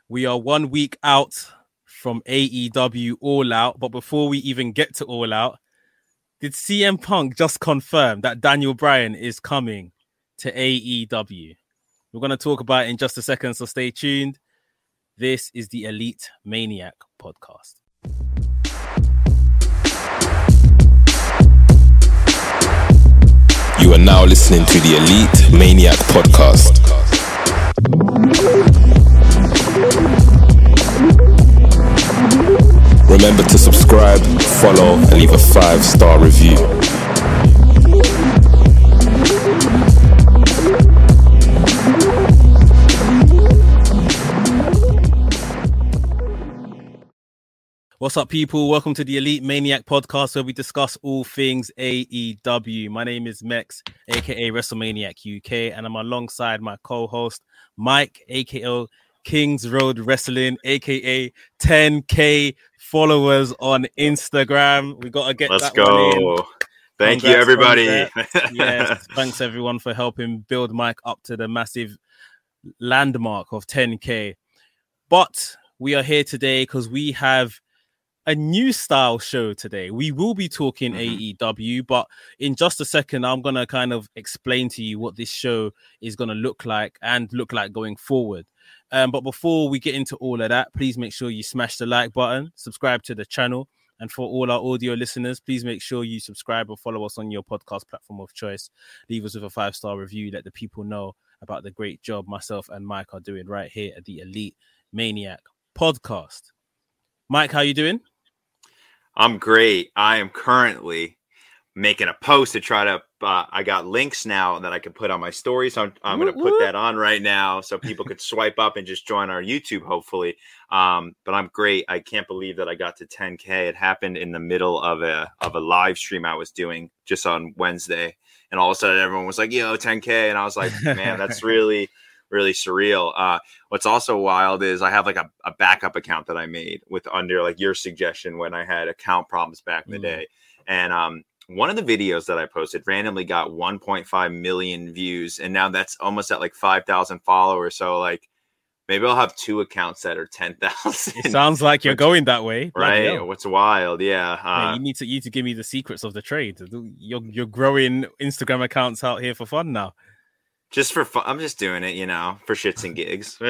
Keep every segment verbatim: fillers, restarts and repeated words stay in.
We are one week out from A E W All Out, but before we even get to All Out, did C M Punk just confirm that Daniel Bryan is coming to A E W? We're going to talk about it in just a second, so stay tuned. This is the Elite Maniac Podcast. You are now listening to the Elite Maniac Podcast. Remember to subscribe, follow, and leave a five-star review. What's up, people? Welcome to the Elite Maniac Podcast, where we discuss all things A E W. My name is Mex, aka WrestleManiac U K, and I'm alongside my co-host Mike, aka Kings Road Wrestling, aka ten K followers on Instagram. We gotta get Let's that go. one in. Thank Congrats, you, everybody. Yes, thanks everyone for helping build Mike up to the massive landmark of ten K. But we are here today because we have a new style show today. We will be talking mm-hmm. A E W, but in just a second, I'm going to kind of explain to you what this show is going to look like and look like going forward. Um, but before we get into all of that, please make sure you smash the like button, subscribe to the channel. And for all our audio listeners, please make sure you subscribe or follow us on your podcast platform of choice. Leave us with a five-star review. Let the people know about the great job myself and Mike are doing right here at the Elite Maniac Podcast. Mike, how you doing? I'm great. I am currently making a post to try to, uh, I got links now that I can put on my story. So I'm, I'm going to put that on right now so people could swipe up and just join our YouTube, hopefully. Um, but I'm great. I can't believe that I got to ten K. It happened in the middle of a, of a live stream I was doing just on Wednesday. And all of a sudden everyone was like, yo, ten K. And I was like, man, that's really... really surreal. Uh, what's also wild is I have like a, a backup account that I made with under like your suggestion when I had account problems back in the mm. day. And um, one of the videos that I posted randomly got one point five million views. And now that's almost at like five thousand followers. So like maybe I'll have two accounts that are ten thousand. It sounds like you're going that way. Right. What's wild. Yeah. Uh, yeah. You need to, you need to give me the secrets of the trade. You're, you're growing Instagram accounts out here for fun now. Just for fun. I'm just doing it, you know, for shits and gigs.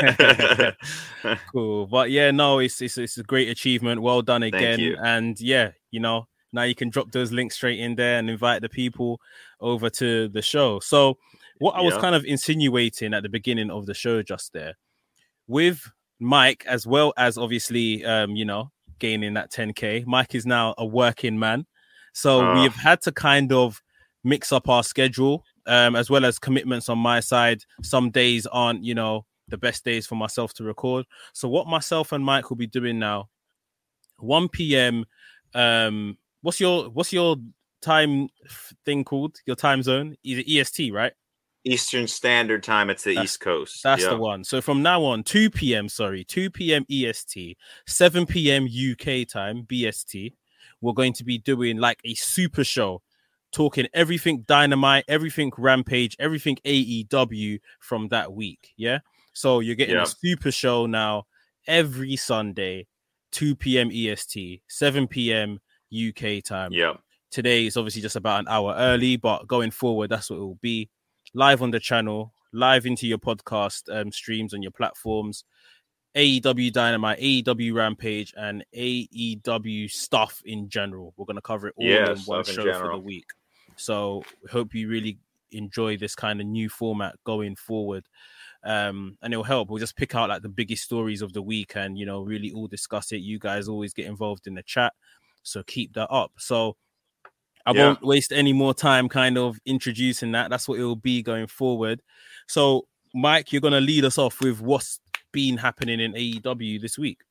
Cool. But yeah, no, it's, it's it's a great achievement. Well done again. And yeah, you know, now you can drop those links straight in there and invite the people over to the show. So what I was yeah. kind of insinuating at the beginning of the show just there, with Mike, as well as obviously, um, you know, gaining that ten K, Mike is now a working man. So uh. we've had to kind of mix up our schedule. Um, as well as commitments on my side. Some days aren't, you know, the best days for myself to record. So what myself and Mike will be doing now, one p.m. Um, what's your what's your time thing called? Your time zone? Is it E S T, right? Eastern Standard Time. It's the that's, East Coast. That's yep. the one. So from now on, two p.m. Sorry, two p.m. E S T, seven p.m. U K time, B S T. We're going to be doing like a super show. Talking everything Dynamite, everything Rampage, everything A E W from that week. Yeah. So you're getting yep. a super show now every Sunday, two p.m. E S T, seven p.m. U K time. Yeah. Today is obviously just about an hour early, but going forward, that's what it will be. Live on the channel, live into your podcast um, streams on your platforms. A E W Dynamite, A E W Rampage, and A E W stuff in general. We're going to cover it all yeah, in one show in for the week. So hope you really enjoy this kind of new format going forward. Um, and it'll help. We'll just pick out like the biggest stories of the week and, you know, really all discuss it. You guys always get involved in the chat. So keep that up. So I yeah. won't waste any more time kind of introducing that. That's what it will be going forward. So Mike, you're going to lead us off with what's been happening in A E W this week.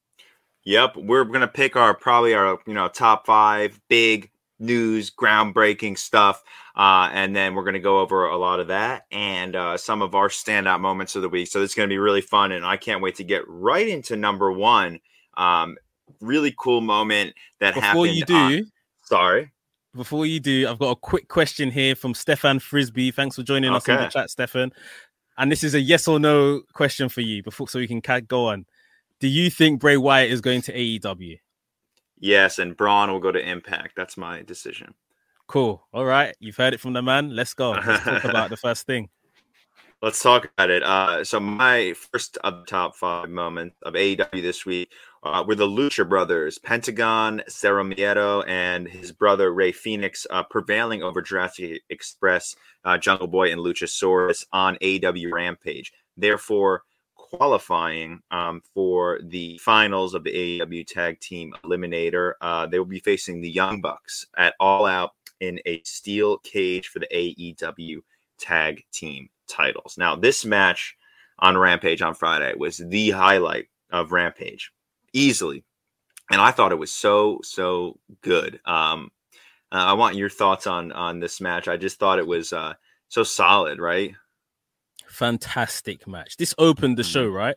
Yep. We're going to pick our, probably our, you know, top five big news, groundbreaking stuff. Uh, and then we're going to go over a lot of that and uh, some of our standout moments of the week. So it's going to be really fun. And I can't wait to get right into number one. Um, really cool moment that Before happened. Before you do, on... sorry. Before you do, I've got a quick question here from Stefan Frisbee. Thanks for joining us okay. in the chat, Stefan. and this is a yes or no question for you before, so we can go on. Do you think Bray Wyatt is going to A E W? Yes, and Braun will go to Impact. That's my decision. Cool. All right. You've heard it from the man. Let's go. Let's talk about the first thing. Let's talk about it. Uh, so my first of the top five moments of A E W this week uh, were the Lucha Brothers, Pentagon, Cero Miedo, and his brother Rey Fenix uh, prevailing over Jurassic Express, uh, Jungle Boy, and Luchasaurus on A E W Rampage. Therefore, qualifying um, for the finals of the A E W Tag Team Eliminator. Uh, they will be facing the Young Bucks at All Out in a steel cage for the A E W Tag Team titles. Now, this match on Rampage on Friday was the highlight of Rampage, easily. And I thought it was so, so good. Um, uh, I want your thoughts on, on this match. I just thought it was uh, so solid, right? Fantastic match. This opened the show, right?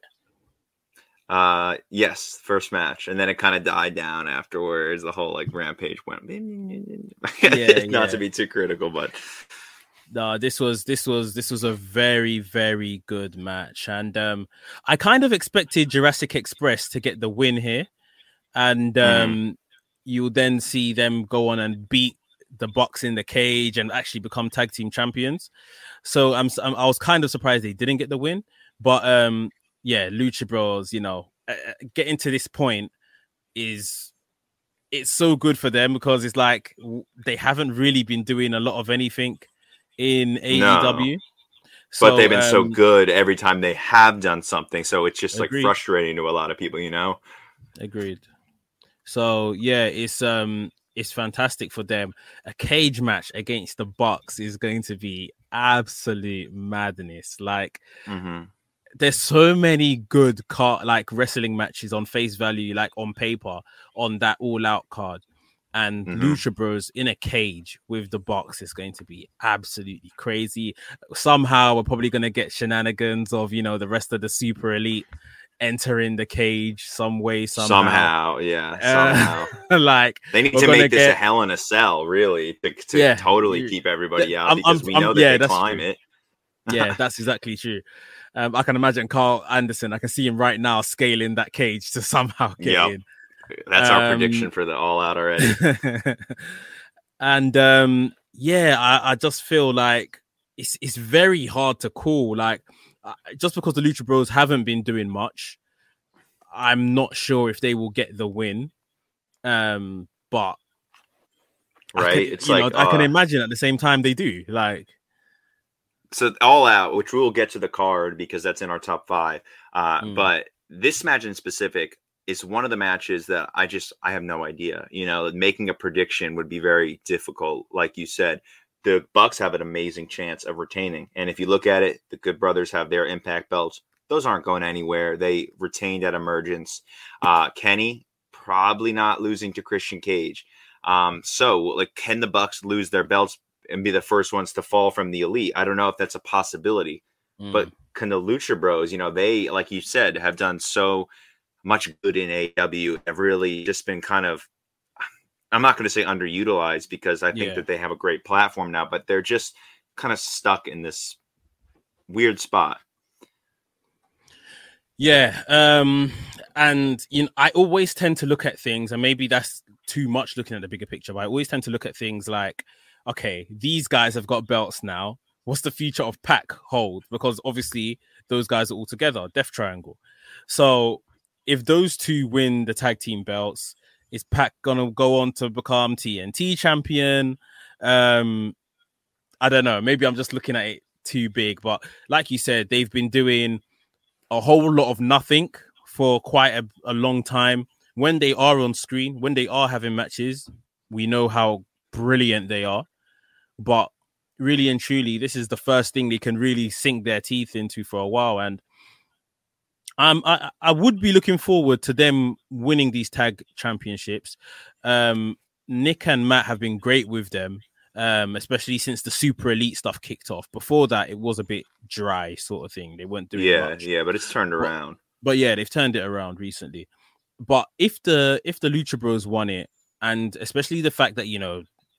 Uh, yes, first match, and then it kind of died down afterwards. The whole like Rampage went. yeah, not yeah. to be too critical, but no, this was this was this was a very very good match, and um, I kind of expected Jurassic Express to get the win here, and um, mm. you'll then see them go on and beat the Bucks in the cage and actually become tag team champions. So I'm, I'm I was kind of surprised they didn't get the win, but um yeah, Lucha Bros, you know, uh, getting to this point is it's so good for them because it's like they haven't really been doing a lot of anything in A E W. No. So, but they've been um, so good every time they have done something. So it's just agreed. like frustrating to a lot of people, you know? Agreed. So yeah, it's um it's fantastic for them. A cage match against the Bucks is going to be absolute madness. Like mm-hmm. there's so many good car like wrestling matches on face value, like on paper, on that All Out card. And mm-hmm. Lucha Bros in a cage with the Bucks is going to be absolutely crazy. Somehow we're probably going to get shenanigans of, you know, the rest of the Super Elite entering the cage some way, somehow. Somehow, yeah. Somehow. Uh, like they need to make this get... a Hell in a Cell, really, to, to yeah, totally keep everybody out, I'm, because I'm, we know I'm, that yeah, they climb true. it. Yeah, that's exactly true. Um, I can imagine Carl Anderson. I can see him right now scaling that cage to somehow get yep. in. That's our um, prediction for the All Out already. And um, yeah, I, I just feel like it's it's very hard to call. Like uh, just because the Lucha Bros haven't been doing much, I'm not sure if they will get the win. Um, but right, can, it's like know, uh, I can imagine at the same time they do. Like so, All Out, which we'll get to the card because that's in our top five. Uh, mm. But this match in specific is one of the matches that I just I have no idea. You know, making a prediction would be very difficult. Like you said, the Bucks have an amazing chance of retaining. And if you look at it, the Good Brothers have their Impact belts. Those aren't going anywhere. They retained at Emergence. Uh, Kenny, probably not losing to Christian Cage. Um, so, like, can the Bucks lose their belts and be the first ones to fall from the Elite? I don't know if that's a possibility. Mm. But can the Lucha Bros, you know, they, like you said, have done so much good in A E W, have really just been kind of, I'm not going to say underutilized because I think yeah. that they have a great platform now, but they're just kind of stuck in this weird spot. Yeah. Um, and, you know, I always tend to look at things, and maybe that's too much looking at the bigger picture, but I always tend to look at things like, okay, these guys have got belts now. What's the future of Pac hold? Because obviously those guys are all together, Death Triangle. So if those two win the tag team belts, is Pac gonna go on to become T N T champion? Um, I don't know. Maybe I'm just looking at it too big. But like you said, they've been doing a whole lot of nothing for quite a, a long time. When they are on screen, when they are having matches, we know how brilliant they are. But really and truly, this is the first thing they can really sink their teeth into for a while. And Um, I, I would be looking forward to them winning these tag championships. Um, Nick and Matt have been great with them, um, especially since the Super Elite stuff kicked off. Before that, it was a bit dry sort of thing. They weren't doing yeah, much. Yeah, but it's turned around. But, but yeah, they've turned it around recently. But if the if the Lucha Bros won it, and especially the fact that, you know,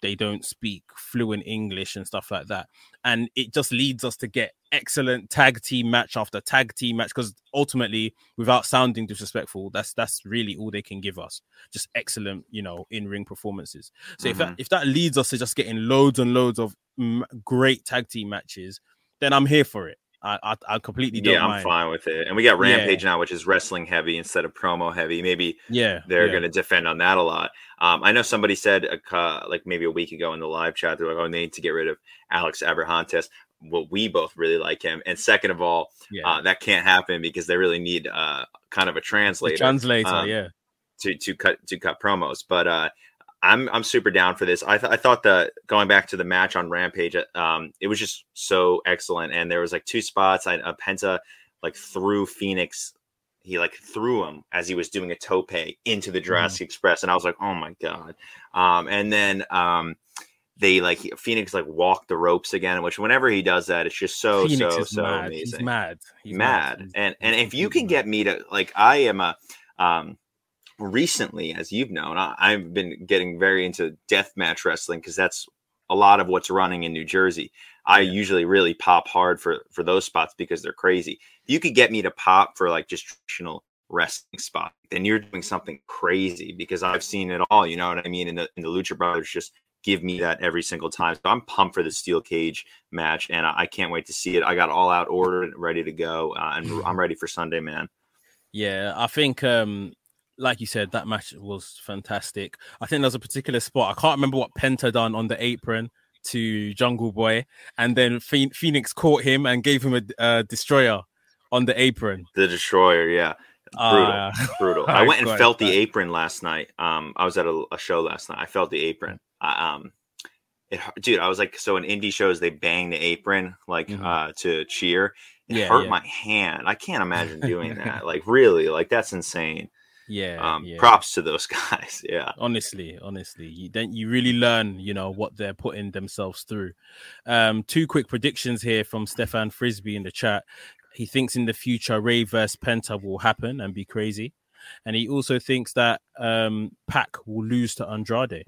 they don't speak fluent English and stuff like that. And it just leads us to get excellent tag team match after tag team match, because ultimately, without sounding disrespectful, that's that's really all they can give us. Just excellent, you know, in-ring performances. So mm-hmm. if that if that leads us to just getting loads and loads of m- great tag team matches, then I'm here for it. I I, I completely don't yeah, I'm mind. fine with it. And we got Rampage yeah. now, which is wrestling heavy instead of promo heavy. Maybe yeah, they're yeah. going to defend on that a lot. Um, I know somebody said uh, like maybe a week ago in the live chat, they're like, "Oh, they need to get rid of Alex Abrahantes." Well, we both really like him. And second of all, yeah. uh, that can't happen because they really need uh, kind of a translator. The translator, um, yeah, to to cut to cut promos. But uh, I'm I'm super down for this. I th- I thought that going back to the match on Rampage, um, it was just so excellent. And there was like two spots. I uh, Penta like threw Phoenix. He like threw him as he was doing a tope into the Jurassic mm. Express, and I was like, oh my god. Um, and then um, they like Phoenix like walked the ropes again. Which whenever he does that, it's just so Phoenix so so mad. amazing. He's mad. He's mad. mad. And and if you can get me to like, I am a um. recently, as you've known, I, I've been getting very into deathmatch wrestling because that's a lot of what's running in New Jersey. I yeah. usually really pop hard for, for those spots because they're crazy. If you could get me to pop for like just traditional wrestling spot, then you're doing something crazy because I've seen it all. You know what I mean? And the, and the Lucha Brothers just give me that every single time. So I'm pumped for the steel cage match, and I, I can't wait to see it. I got all out ordered, ready to go, uh, and I'm ready for Sunday, man. Yeah, I think um like you said, that match was fantastic. I think there's a particular spot. I can't remember what Penta done on the apron to Jungle Boy, and then Phoenix caught him and gave him a uh, destroyer on the apron. The destroyer, yeah, brutal, uh, brutal. I went and God, felt God. the apron last night. Um, I was at a, a show last night. I felt the apron. I, um, it, dude, I was like, so in indie shows they bang the apron like mm-hmm. uh to cheer. It yeah, hurt yeah. my hand. I can't imagine doing that. Like really, like that's insane. Yeah, um, yeah. Props to those guys. Yeah, honestly, honestly, you then you really learn, you know, what they're putting themselves through. Um, two quick predictions here from Stefan Frisbee in the chat. He thinks in the future Ray versus Penta will happen and be crazy, and he also thinks that um, Pac will lose to Andrade.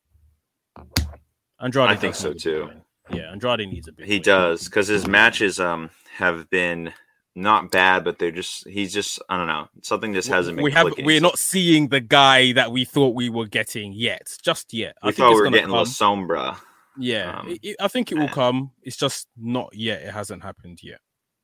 Andrade, I think so too. Yeah, Andrade needs a big. He win. does because his matches um have been. Not bad, but they're just, he's just, I don't know. Something just hasn't been we have, clicking. We're not seeing the guy that we thought we were getting yet, just yet. We I thought think we were it's getting come. La Sombra. Yeah, um, it, it, I think it will come. It's just not yet. It hasn't happened yet.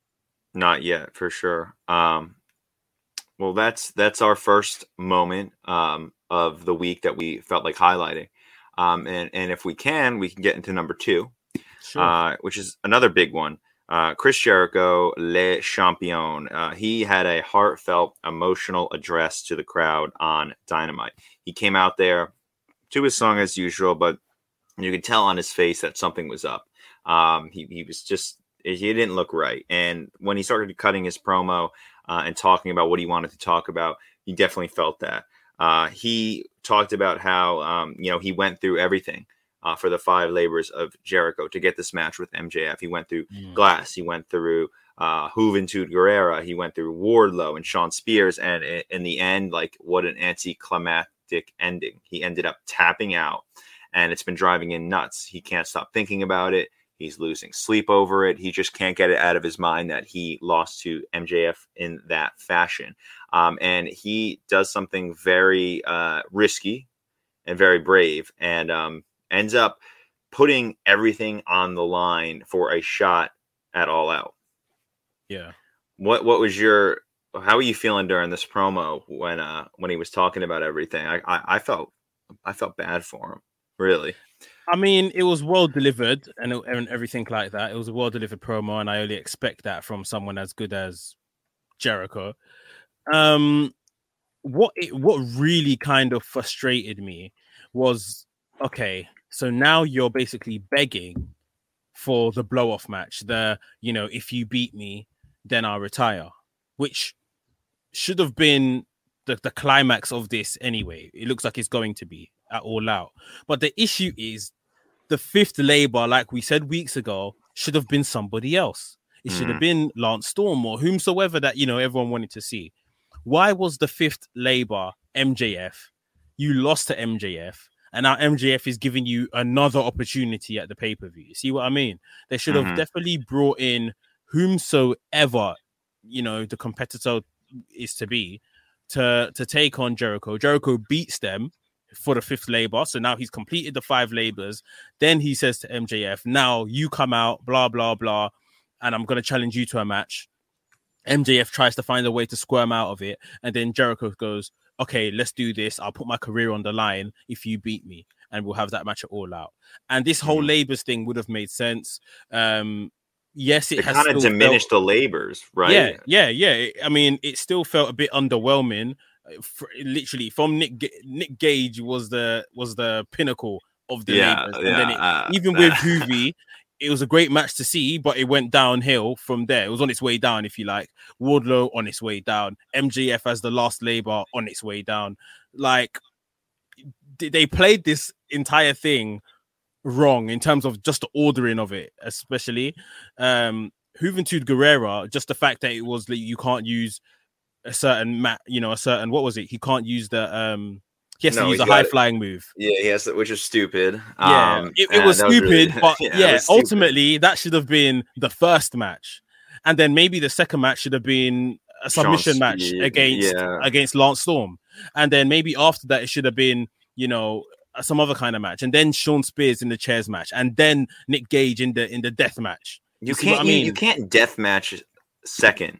Not yet, for sure. Um, well, that's that's our first moment um, of the week that we felt like highlighting. Um, and, and if we can, we can get into number two, sure. uh, which is another big one. Uh, Chris Jericho, Le Champion. Uh, he had a heartfelt, emotional address to the crowd on Dynamite. He came out there to his song as usual, but you could tell on his face that something was up. Um, he, he was just, he didn't look right. And when he started cutting his promo uh, and talking about what he wanted to talk about, you definitely felt that. Uh, he talked about how, um, you know, he went through everything. Uh, for the five labors of Jericho to get this match with M J F. He went through mm. Glass. He went through uh, Juventud Guerrera. He went through Wardlow and Shawn Spears. And in the end, like, what an anticlimactic ending. He ended up tapping out, and it's been driving him nuts. He can't stop thinking about it. He's losing sleep over it. He just can't get it out of his mind that he lost to M J F in that fashion. Um, and he does something very uh, risky and very brave. And, um, ends up putting everything on the line for a shot at All Out. Yeah. What What was your? How were you feeling during this promo when uh when he was talking about everything? I I, I felt I felt bad for him, really. I mean, it was well delivered and, and everything like that. It was a well delivered promo, and I only expect that from someone as good as Jericho. Um, what it, what really kind of frustrated me was, okay, so now you're basically begging for the blow-off match. The, you know, if you beat me, then I'll retire, which should have been the, the climax of this anyway. It looks like it's going to be at All Out. But the issue is the fifth labor, like we said weeks ago, should have been somebody else. It mm. should have been Lance Storm or whomsoever that, you know, everyone wanted to see. Why was the fifth labor M J F? You lost to M J F. and now M J F is giving you another opportunity at the pay-per-view. You see what I mean? They should have mm-hmm. definitely brought in whomsoever, you know, the competitor is to be, to, to take on Jericho. Jericho beats them for the fifth labor. So now he's completed the five labors. Then he says to M J F, now you come out, blah, blah, blah, and I'm going to challenge you to a match. M J F tries to find a way to squirm out of it. And then Jericho goes, okay, let's do this. I'll put my career on the line if you beat me, and we'll have that match at All Out. And this whole mm-hmm. labors thing would have made sense. Um, yes, it, it has kind of diminished felt... the labors, right? Yeah, yeah, yeah. I mean, it still felt a bit underwhelming. For, literally, from Nick G- Nick Gage was the was the pinnacle of the yeah, labors. And yeah, then it, uh, even with Hoovy, it was a great match to see, but it went downhill from there. It was on its way down, if you like. Wardlow on its way down. M J F as the last labor on its way down. Like, they played this entire thing wrong in terms of just the ordering of it, especially. Um, Juventud Guerrera, just the fact that it was like you can't use a certain mat, you know, a certain, what was it? He can't use the, um, he has no, to use a high flying move. Yeah, yes, which is stupid. Yeah, um, it, it was stupid, was really, but yeah, yeah ultimately that should have been the first match, and then maybe the second match should have been a submission Sean, match against yeah. against Lance Storm, and then maybe after that it should have been, you know, some other kind of match, and then Sean Spears in the chairs match, and then Nick Gage in the in the death match. You, you can't, I mean? you, you can't death match second.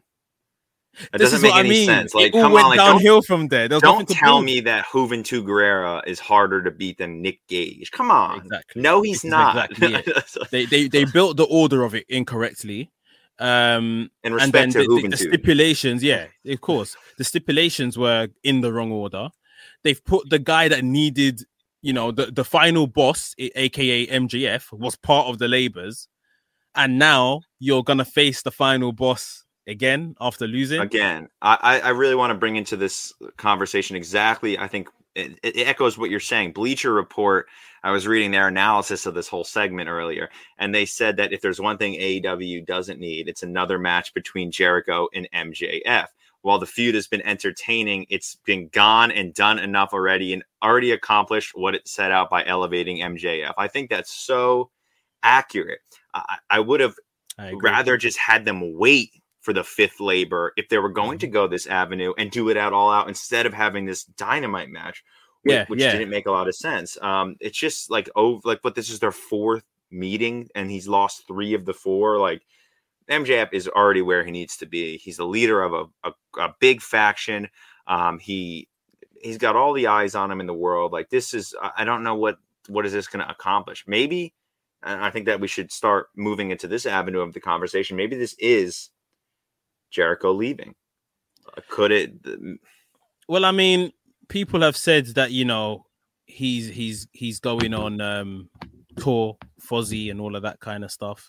It this doesn't is make what any I mean. sense. Like, it all come went on, like, downhill don't, from there. there don't tell prove. me that Juventud Guerrera is harder to beat than Nick Gage. Come on. Exactly. No, he's not. Exactly they, they they built the order of it incorrectly. Um, In respect and then to the, the, the stipulations, yeah, of course, the stipulations were in the wrong order. They've put the guy that needed, you know, the, the final boss, aka M J F, was part of the labors, and now you're gonna face the final boss again after losing. Again, I, I really want to bring into this conversation exactly. I think it, it echoes what you're saying. Bleacher Report, I was reading their analysis of this whole segment earlier, and they said that if there's one thing A E W doesn't need, it's another match between Jericho and M J F. While the feud has been entertaining, it's been gone and done enough already, and already accomplished what it set out by elevating M J F. I think that's so accurate. I, I would have rather just had them wait for the fifth labor if they were going to go this avenue and do it out all out instead of having this dynamite match, which, yeah, which yeah. didn't make a lot of sense. Um, it's just like, oh, like, but this is their fourth meeting and he's lost three of the four. Like, M J F is already where he needs to be. He's the leader of a, a, a big faction. Um, he, he's got all the eyes on him in the world. Like, this is, I don't know what, what is this going to accomplish? Maybe, and I think that we should start moving into this avenue of the conversation. Maybe this is Jericho leaving. Uh, could it? Well, I mean, people have said that, you know, he's he's he's going on um, tour, Fozzy, and all of that kind of stuff.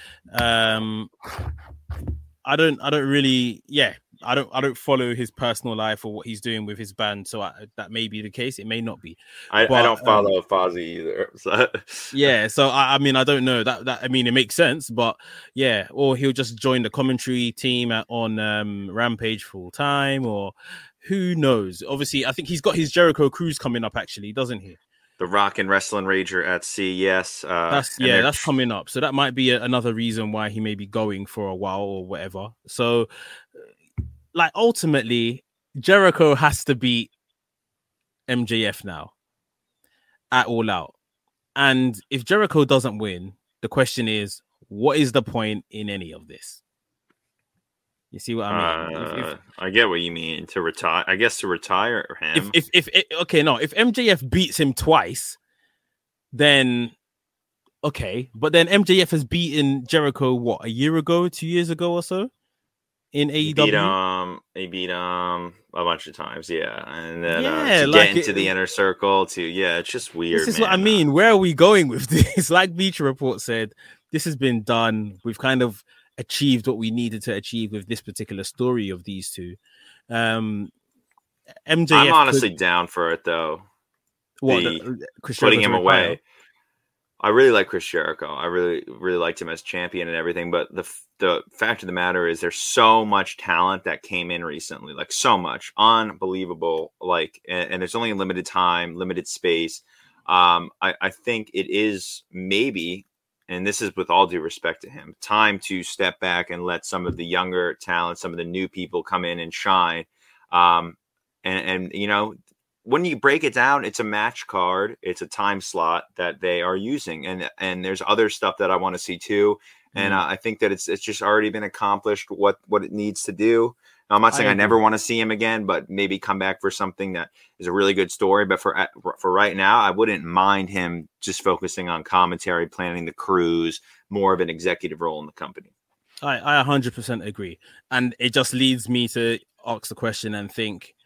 Um, I don't, I don't really, yeah, I don't, I don't follow his personal life or what he's doing with his band. So I, that may be the case. It may not be. I, but, I don't follow um, Fozzy either. So. Yeah. So I, I mean, I don't know that, that, I mean, it makes sense, but yeah, or he'll just join the commentary team at, on um, Rampage full time, or who knows? Obviously, I think he's got his Jericho cruise coming up actually, doesn't he? The Rock and Wrestling Rager at Sea, yes. Uh, that's yeah, that's coming up. So that might be a, another reason why he may be going for a while or whatever. So, like, ultimately, Jericho has to beat M J F now at All Out. And if Jericho doesn't win, the question is, what is the point in any of this? You see what I mean? Uh, if, if, I get what you mean. To retire, I guess to retire him. If, if, if, if, okay, no, if M J F beats him twice, then okay. But then M J F has beaten Jericho, what, a year ago, two years ago or so? In A E W? He beat him, he beat him a bunch of times, yeah. And then yeah, uh, to like get into it, the inner circle, to, yeah, it's just weird. This is man. what I mean. Where are we going with this? Like Bleacher Report said, this has been done. We've kind of achieved what we needed to achieve with this particular story of these two. Um, M J F I'm honestly could, down for it though. What, the, the, putting him away. I really like Chris Jericho. I really, really liked him as champion and everything. But the the fact of the matter is, there's so much talent that came in recently, like so much, unbelievable. Like, and, and there's only a limited time, limited space. Um, I, I think it is maybe, and this is with all due respect to him, time to step back and let some of the younger talent, some of the new people come in and shine. Um, and, and, you know, when you break it down, it's a match card. It's a time slot that they are using. And, and there's other stuff that I want to see too. And mm. uh, I think that it's, it's just already been accomplished what, what it needs to do. Now, I'm not saying I, I never want to see him again, but maybe come back for something that is a really good story. But for, for right now, I wouldn't mind him just focusing on commentary, planning the cruise, more of an executive role in the company. I, I one hundred percent agree. And it just leads me to ask the question and think,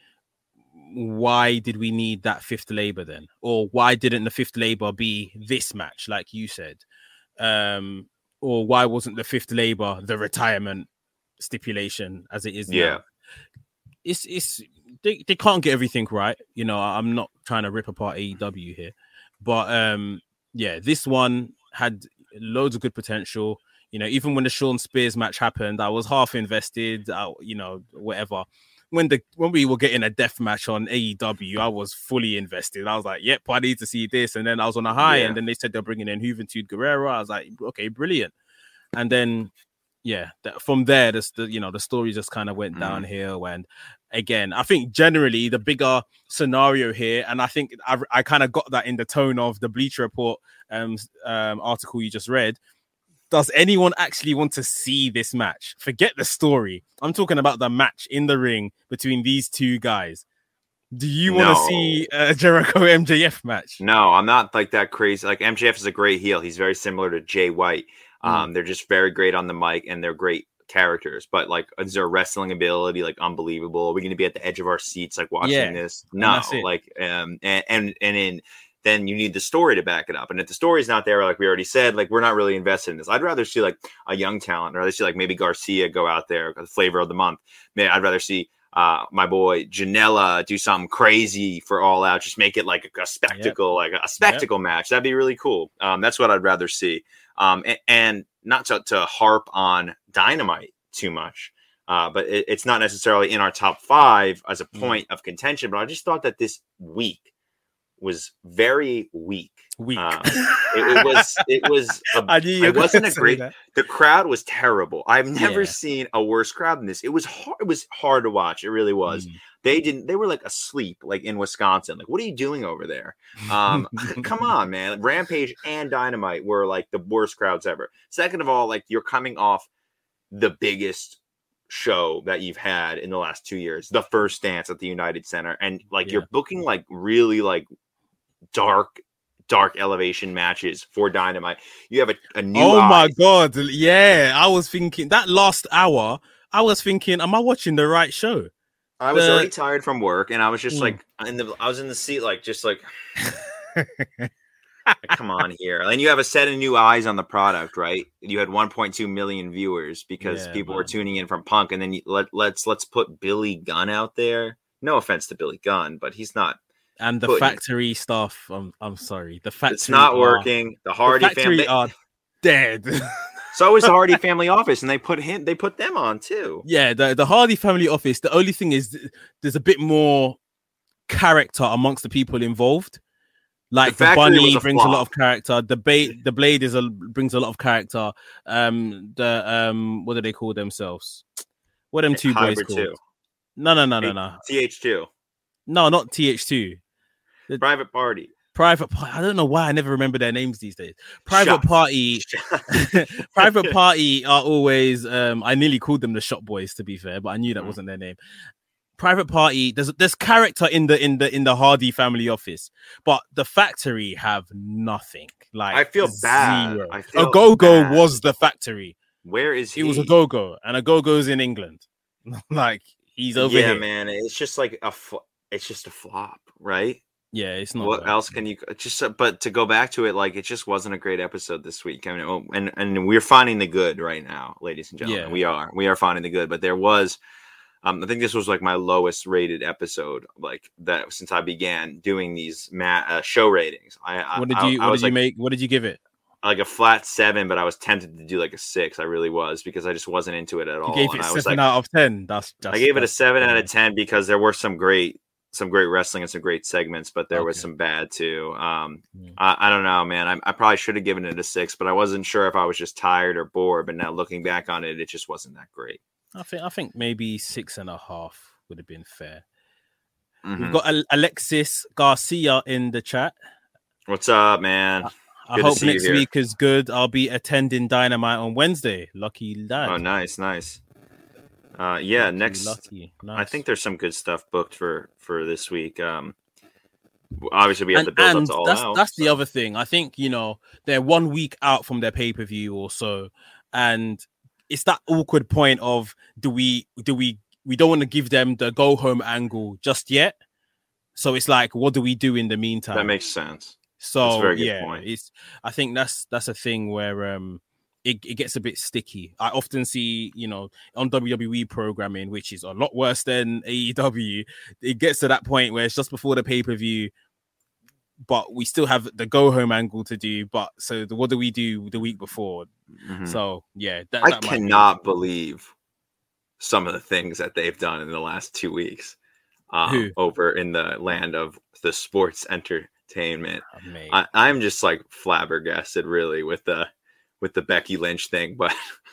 why did we need that fifth labor then? Or why didn't the fifth labor be this match, like you said? Um, or why wasn't the fifth labor the retirement stipulation as it is now? Yeah. It's, it's, they, they can't get everything right. You know, I'm not trying to rip apart A E W here. But um, yeah, this one had loads of good potential. You know, even when the Shawn Spears match happened, I was half invested, I, you know, whatever. When the when we were getting a death match on A E W, I was fully invested. I was like, yep, I need to see this. And then I was on a high, yeah. and then they said they're bringing in Juventud Guerrero. I was like, okay, brilliant. And then, yeah, that, from there, the, the you know the story just kind of went mm. downhill. And again, I think generally the bigger scenario here, and I think I, I kind of got that in the tone of the Bleacher Report um, um, article you just read. Does anyone actually want to see this match? Forget the story. I'm talking about the match in the ring between these two guys. Do you want to no. see a Jericho M J F match? No, I'm not like that crazy. Like M J F is a great heel. He's very similar to Jay White. Um, mm. They're just very great on the mic and they're great characters. But like, is their wrestling ability like unbelievable? Are we going to be at the edge of our seats like watching yeah. this? No, like um, and and and in. Then you need the story to back it up. And if the story's not there, like we already said, like we're not really invested in this. I'd rather see like a young talent, or I'd see like maybe Garcia go out there, the flavor of the month. Maybe I'd rather see uh, my boy Janela do something crazy for All Out. Just make it like a, a spectacle, yep. like a spectacle yep. match. That'd be really cool. Um, that's what I'd rather see. Um, and, and not to, to harp on Dynamite too much. Uh, but it, it's not necessarily in our top five as a point mm. of contention. But I just thought that this week was very weak. Weak. Um, it, it was. It was. A, I knew you it wasn't a great. That. The crowd was terrible. I've never yeah. seen a worse crowd than this. It was hard. It was hard to watch. It really was. Mm. They didn't. They were like asleep, like in Wisconsin. Like, what are you doing over there? Um, come on, man. Rampage and Dynamite were like the worst crowds ever. Second of all, like you're coming off the biggest show that you've had in the last two years, the first dance at the United Center, and like yeah. you're booking like really like dark dark elevation matches for Dynamite. You have a, a new oh eye. My god, yeah, I was thinking that last hour I was thinking, am I watching the right show? I was the... already tired from work and I was just mm. like in the I was in the seat like just like come on here. And you have a set of new eyes on the product, right? You had one point two million viewers because yeah, people man. were tuning in from Punk, and then you, let let's let's put Billy Gunn out there. No offense to Billy Gunn, but he's not. And the factory stuff, I'm I'm sorry, the factory it's not are, working. The Hardy the factory family are dead. So is the Hardy Family Office, and they put him they put them on too. Yeah, the the Hardy Family Office. The only thing is, there's a bit more character amongst the people involved. Like the, the bunny a brings flop. a lot of character. The bait, the blade is a brings a lot of character. Um, the um, what do they call themselves? What are them two boys called? Two. No, no, no, no, no. T H two. No, not T H two. The, Private Party. Private Party. I don't know why I never remember their names these days. Private Shot. Party. Private Party are always. Um, I nearly called them the Shot Boys, to be fair, but I knew that mm. wasn't their name. Private Party, there's there's character in the in the in the Hardy Family Office, but the factory have nothing. Like I feel zero. bad. I feel a go-go bad. was the factory. Where is he? He was a go-go, and a go-go's in England. Like he's over yeah, here. Yeah, man. It's just like a fl- it's just a flop, right? Yeah, it's not. What bad. else can you just? But to go back to it, like it just wasn't a great episode this week. I mean, and and we're finding the good right now, ladies and gentlemen. Yeah. We are we are finding the good, but there was. Um, I think this was like my lowest rated episode, like that since I began doing these ma- uh, show ratings. I, what did I, you? I, what I did you like, make? What did you give it? Like a flat seven, but I was tempted to do like a six. I really was because I just wasn't into it at all. You gave it and I seven was like, out of ten. That's, that's I gave that's, it a seven yeah. out of ten because there were some great some great wrestling and some great segments, but there Okay. was some bad too. Um, Mm. I, I don't know, man. I, I probably should have given it a six, but I wasn't sure if I was just tired or bored. But now looking back on it, it just wasn't that great. I think I think maybe six and a half would have been fair. Mhm. We've got Al- Alexis Garcia in the chat. What's up, man? I Good to hope see you next here. week is good. I'll be attending Dynamite on Wednesday. Lucky lad. Oh, nice, nice. Uh, yeah, Lucky, next. lucky. I Nice. think there's some good stuff booked for for this week. Um, obviously we have and, the build up and to All that's Out. that's the so- other thing. I think, you know, they're one week out from their pay per view or so, and it's that awkward point of do we do we we don't want to give them the go home angle just yet. So it's like, what do we do in the meantime? That makes sense. So That's a very good yeah, point. it's I think that's that's a thing where um it, it gets a bit sticky. I often see, you know, on W W E programming, which is a lot worse than A E W, it gets to that point where it's just before the pay-per-view, but we still have the go home angle to do. But so the, what do we do the week before? Mhm. So yeah, that, I that might be- cannot believe some of the things that they've done in the last two weeks um, Who? over in the land of the sports entertainment. Oh, mate. I, I'm just like flabbergasted, really, with the with the Becky Lynch thing. But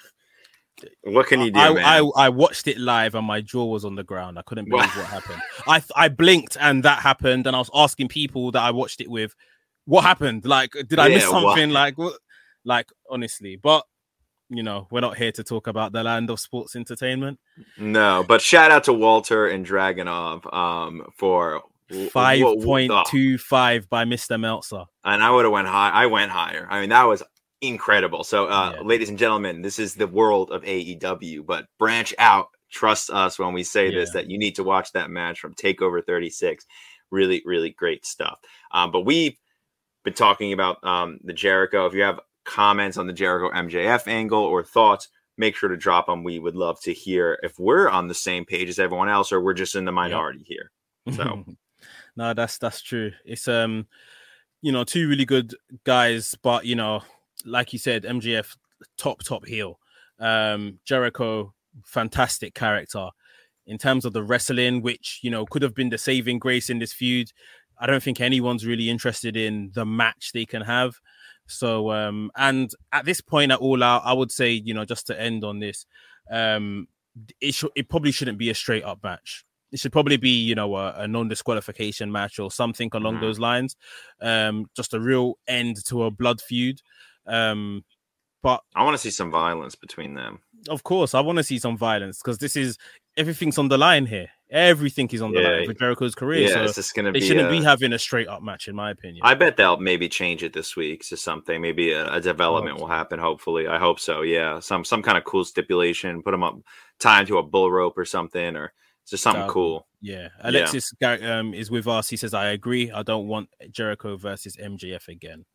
what can you do, I, man? I I watched it live and my jaw was on the ground. I couldn't believe what happened. I I blinked and that happened, and I was asking people that I watched it with, what happened? Like, did I miss Yeah, what? something? Like, what? Like, honestly, but you know, we're not here to talk about the land of sports entertainment. No, but shout out to Walter and Dragonov um, for Five wh- wh- point oh, two five by Mister Meltzer. and I would have went high. I went higher. I mean, that was incredible. So, uh, Yeah. ladies and gentlemen, this is the world of A E W. But branch out. Trust us when we say this Yeah. that you need to watch that match from Takeover thirty-six. Really, really great stuff. Um, but we've been talking about um, the Jericho. If you have comments on the Jericho M J F angle or thoughts, make sure to drop them. We would love to hear if we're on the same page as everyone else or we're just in the minority here. So. No, that's that's true. It's um, you know, two really good guys, but you know, like you said, M J F top top heel. Um, Jericho, fantastic character in terms of the wrestling, which you know could have been the saving grace in this feud. I don't think anyone's really interested in the match they can have. So, um, and at this point at All Out, I would say, you know, just to end on this, um, it should it probably shouldn't be a straight up match. It should probably be, you know, a, a non-disqualification match or something along Mhm. those lines. Um, just a real end to a blood feud. Um, but I want to see some violence between them. of course, I want to see some violence because this is everything's on the line here. Everything is on the Yeah. line for Jericho's career. Yeah, so it's just going to they be. shouldn't a- be having a straight up match, in my opinion. I bet they'll maybe change it this week to something. Maybe a, a development will so. happen. Hopefully, I hope so. Yeah, some some kind of cool stipulation. Put them up, tie him to a bull rope or something, or just something That'd be- cool. Yeah, Alexis Gar- um, is with us. He says, "I agree. I don't want Jericho versus M J F again."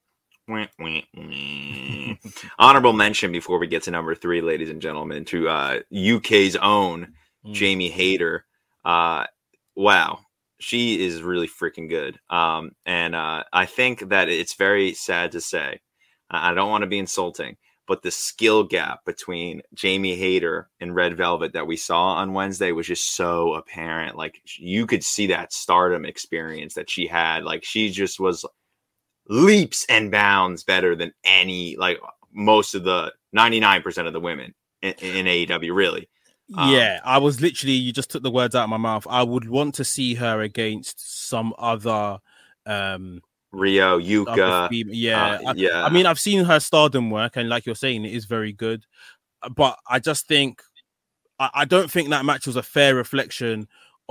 Wah, wah, wah. Honorable mention before we get to number three, ladies and gentlemen, to uh, U K's own Mm. Jamie Hayter. Uh, wow, she is really freaking good. Um, and uh, I think that it's very sad to say. I I don't want to be insulting, but the skill gap between Jamie Hayter and Red Velvet that we saw on Wednesday was just so apparent. Like you could see that stardom experience that she had. Like she just was leaps and bounds better than any, like most of the ninety-nine percent of the women in, in A E W, really. Um, Yeah, I was literally, you just took the words out of my mouth. I would want to see her against some other um Rio, other Yuka. fem- yeah. uh, I, yeah. I mean, I've seen her stardom work, and like you're saying, it is very good. But I just think I, I don't think that match was a fair reflection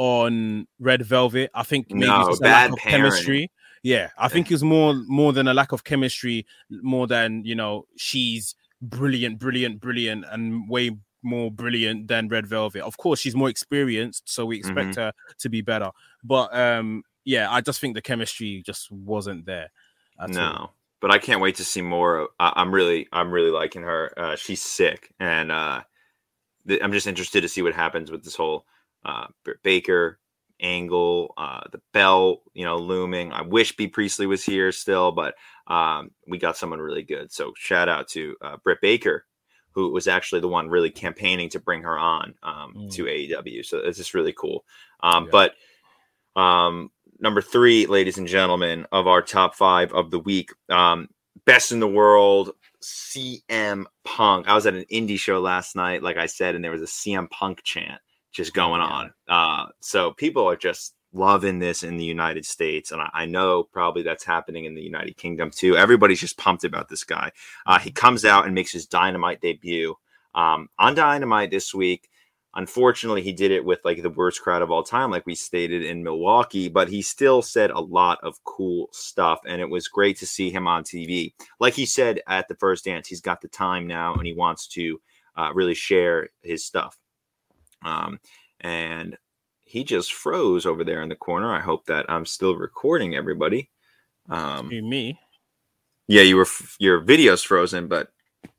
on Red Velvet. I think maybe No, it's just a bad lack of pairing. chemistry. Yeah, I think it was more more than a lack of chemistry, more than, you know, she's brilliant, brilliant, brilliant, and way more brilliant than Red Velvet. Of course, she's more experienced, so we expect Mm-hmm. her to be better. But um, yeah, I just think the chemistry just wasn't there. At no, all. but I can't wait to see more. of- I, I'm really, I'm really liking her. Uh, she's sick, and uh, th- I'm just interested to see what happens with this whole uh, Britt Baker angle, uh, the bell, you know, looming. I wish B Priestley was here still, but um, we got someone really good. So shout out to uh, Britt Baker, who was actually the one really campaigning to bring her on um, Mm. to A E W. So it's just really cool. Um, Yeah. But Um, number three, ladies and gentlemen, of our top five of the week, um, best in the world, C M Punk. I was at an indie show last night, like I said, and there was a C M Punk chant just going yeah. on. Uh, so people are just loving this in the United States, and I, I know probably that's happening in the United Kingdom too. Everybody's just pumped about this guy. Uh, he comes out and makes his Dynamite debut um, on Dynamite this week. Unfortunately, he did it with like the worst crowd of all time, like we stated in Milwaukee, but he still said a lot of cool stuff, and it was great to see him on T V. Like he said at the first dance, he's got the time now, and he wants to uh, really share his stuff. Um, and he just froze over there in the corner. I hope that I'm still recording everybody. Um, me? Yeah, you were. Your video's frozen, but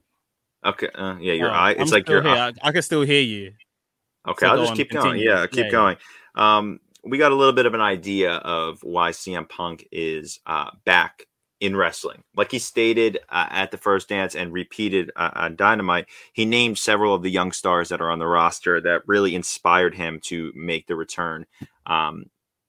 okay. Uh, yeah, your oh, eye. It's I'm like your. I, I can still hear you. Okay, so I'll just on, keep continue. going. Yeah, keep yeah, going. Yeah. Um, we got a little bit of an idea of why C M Punk is uh, back in wrestling. Like he stated uh, at the first dance and repeated uh, on Dynamite, he named several of the young stars that are on the roster that really inspired him to make the return um,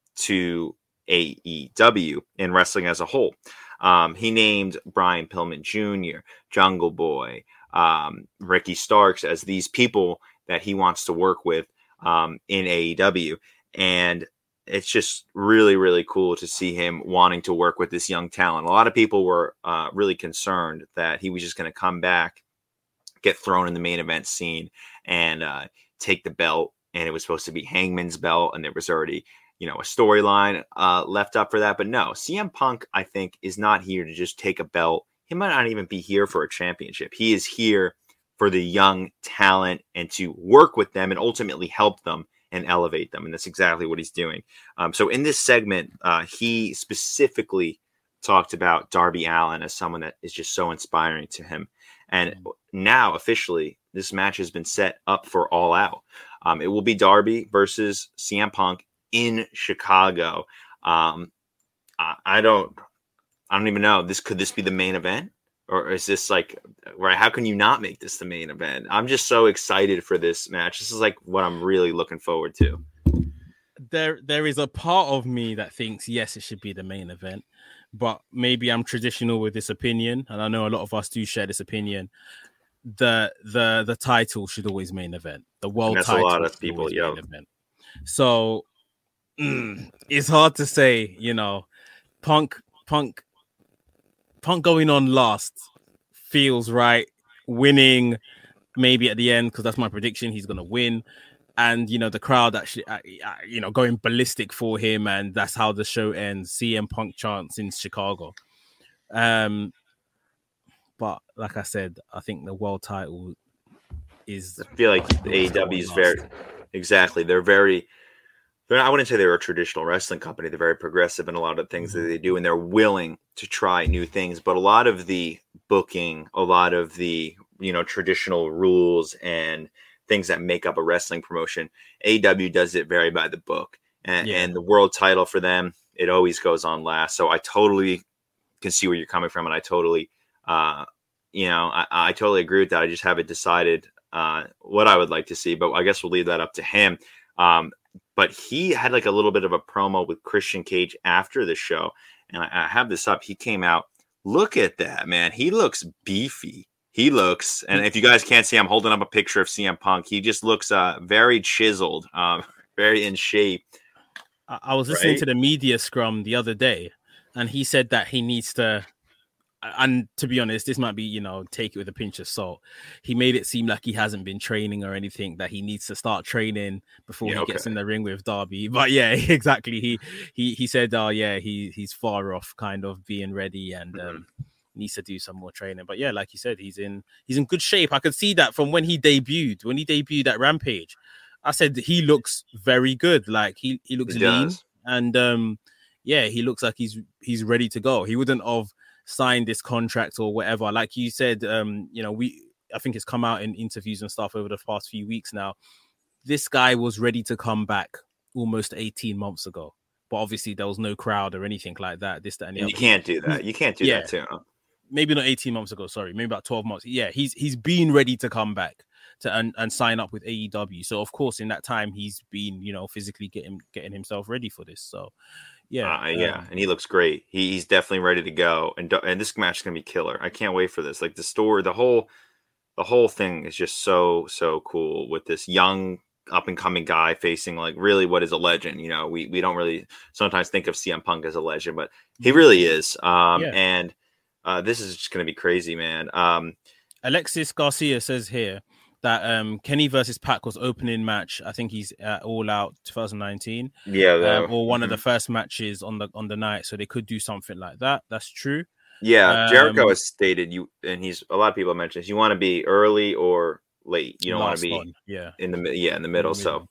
to A E W in wrestling as a whole. Um, he named Brian Pillman Junior, Jungle Boy, um, Ricky Starks as these people that he wants to work with um, in A E W. And it's just really, really cool to see him wanting to work with this young talent. A lot of people were uh, really concerned that he was just going to come back, get thrown in the main event scene, and uh, take the belt. And it was supposed to be Hangman's belt, and there was already, you know, a storyline uh, left up for that. But no, C M Punk, I think, is not here to just take a belt. He might not even be here for a championship. He is here for the young talent and to work with them and ultimately help them and elevate them. And that's exactly what he's doing. Um, so in this segment, uh, he specifically talked about Darby Allin as someone that is just so inspiring to him. And now officially this match has been set up for All Out. Um, it will be Darby versus C M Punk in Chicago. Um, I, I don't, I don't even know. This could this be the main event? Or is this like, right? How can you not make this the main event? I'm just so excited for this match. This is like what I'm really looking forward to. There, there is a part of me that thinks, yes, it should be the main event, but maybe I'm traditional with this opinion. And I know a lot of us do share this opinion. The, the, the title should always main event. The world title. That's a lot of people, yeah. So mm, it's hard to say, you know, Punk, Punk, Punk going on last feels right. Winning maybe at the end, because that's my prediction. He's going to win. And, you know, the crowd actually, uh, you know, going ballistic for him. And that's how the show ends. C M Punk chants in Chicago. Um, But like I said, I think the world title is... I feel like A E W is very... Exactly. They're very... They're, I wouldn't say they're a traditional wrestling company. They're very progressive in a lot of things that they do, and they're willing to try new things. But a lot of the booking, a lot of the, you know, traditional rules and things that make up a wrestling promotion, A E W does it very by the book. And, yeah. and the world title for them, it always goes on last. So I totally can see where you're coming from, and I totally, uh, you know, I, I totally agree with that. I just haven't decided uh, what I would like to see, but I guess we'll leave that up to him. Um, But he had like a little bit of a promo with Christian Cage after the show. And I, I have this up. He came out. Look at that, man. He looks beefy. He looks, and if you guys can't see, I'm holding up a picture of C M Punk. He just looks uh, very chiseled, um, very in shape. I, I was listening right? to the media scrum the other day, and he said that he needs to, and to be honest, this might be, you know, take it with a pinch of salt. He made it seem like he hasn't been training or anything, that he needs to start training before yeah, he okay. gets in the ring with Darby. But yeah, exactly. He he he said, oh yeah, he he's far off kind of being ready and mm-hmm. um, needs to do some more training. But yeah, like you said, he's in he's in good shape. I could see that from when he debuted, when he debuted at Rampage. I said he looks very good. Like he, he looks he lean does. and um, yeah, he looks like he's he's ready to go. He wouldn't have signed this contract or whatever. Like you said, um, you know, we I think it's come out in interviews and stuff over the past few weeks now. This guy was ready to come back almost eighteen months ago, but obviously there was no crowd or anything like that. This, that, and the and other. You can't do that. You can't do yeah. that too. Huh? Maybe not eighteen months ago. Sorry, maybe about twelve months. Yeah, he's he's been ready to come back. to and, and sign up with A E W. So of course, in that time, he's been, you know, physically getting getting himself ready for this. So yeah, uh, yeah, um, and he looks great. He, he's definitely ready to go, and and this match is gonna be killer. I can't wait for this. Like the story, the whole the whole thing is just so so cool with this young up and coming guy facing like really what is a legend. You know, we we don't really sometimes think of C M Punk as a legend, but he really is. Um, yeah. and uh, this is just gonna be crazy, man. Um, Alexis Garcia says here that um, Kenny versus Pac was opening match. I think he's at All Out twenty nineteen. Yeah, um, or one mm-hmm. of the first matches on the on the night. So they could do something like that. That's true. Yeah, um, Jericho has stated you, and he's a lot of people have mentioned this, you want to be early or late. You don't want to be on. yeah in the yeah in the middle. In the middle. So.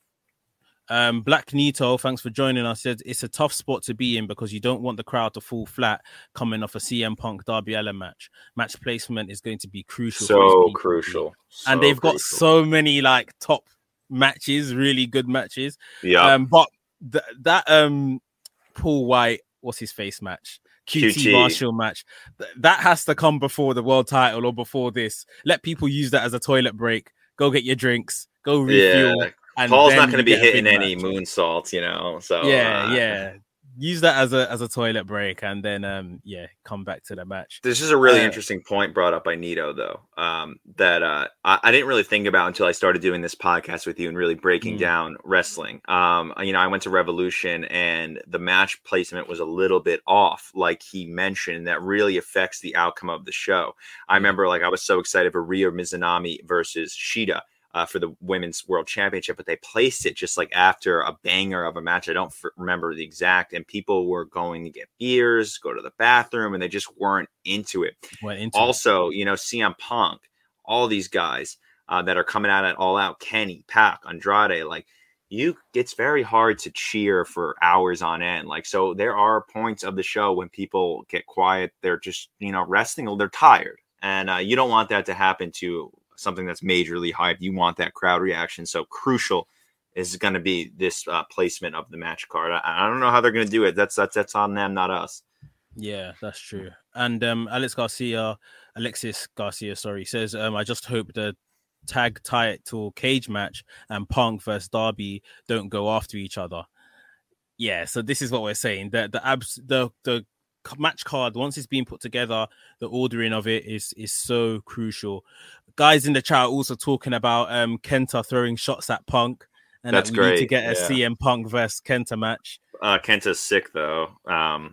Um, Black Nito, thanks for joining us. Said it's a tough spot to be in because you don't want the crowd to fall flat coming off a C M Punk Darby Allin match. Match placement is going to be crucial. So crucial. So and they've got crucial. so many like top matches, really good matches. Yeah. Um, but th- that um Paul White, what's his face match? Q T, Q T Marshall match. Th- that has to come before the world title or before this. Let people use that as a toilet break. Go get your drinks. Go refuel. Yeah. And Paul's not going to be get hitting any match. moonsaults, you know. So yeah, uh, yeah. Use that as a as a toilet break, and then um yeah, come back to the match. This is a really uh, interesting point brought up by Nito, though. Um, that uh, I, I didn't really think about until I started doing this podcast with you and really breaking mm. down wrestling. Um, you know, I went to Revolution, and the match placement was a little bit off, like he mentioned. That really affects the outcome of the show. I remember, like, I was so excited for Ryo Mizunami versus Shida. Uh, for the Women's World Championship, but they placed it just like after a banger of a match. I don't f- remember the exact, and people were going to get beers, go to the bathroom, and they just weren't into it. Went into also, it. you know, C M Punk, all these guys uh, that are coming out at All Out, Kenny, Pac, Andrade, like you, it's very hard to cheer for hours on end. Like, so there are points of the show when people get quiet, they're just, you know, resting, or they're tired, and uh, you don't want that to happen to something that's majorly hyped. You want that crowd reaction. So crucial is going to be this uh, placement of the match card. I, I don't know how they're going to do it. That's that's that's on them, not us. Yeah, that's true. And um, Alex Garcia, Alexis Garcia, sorry, says um, I just hope the tag title cage match and Punk versus Darby don't go after each other. Yeah, so this is what we're saying. The the abs the the match card, once it's been put together, the ordering of it is is so crucial. Guys in the chat are also talking about um Kenta throwing shots at Punk, and that's that we great. need to get a yeah. C M Punk versus Kenta match. Uh, Kenta's sick though. Um,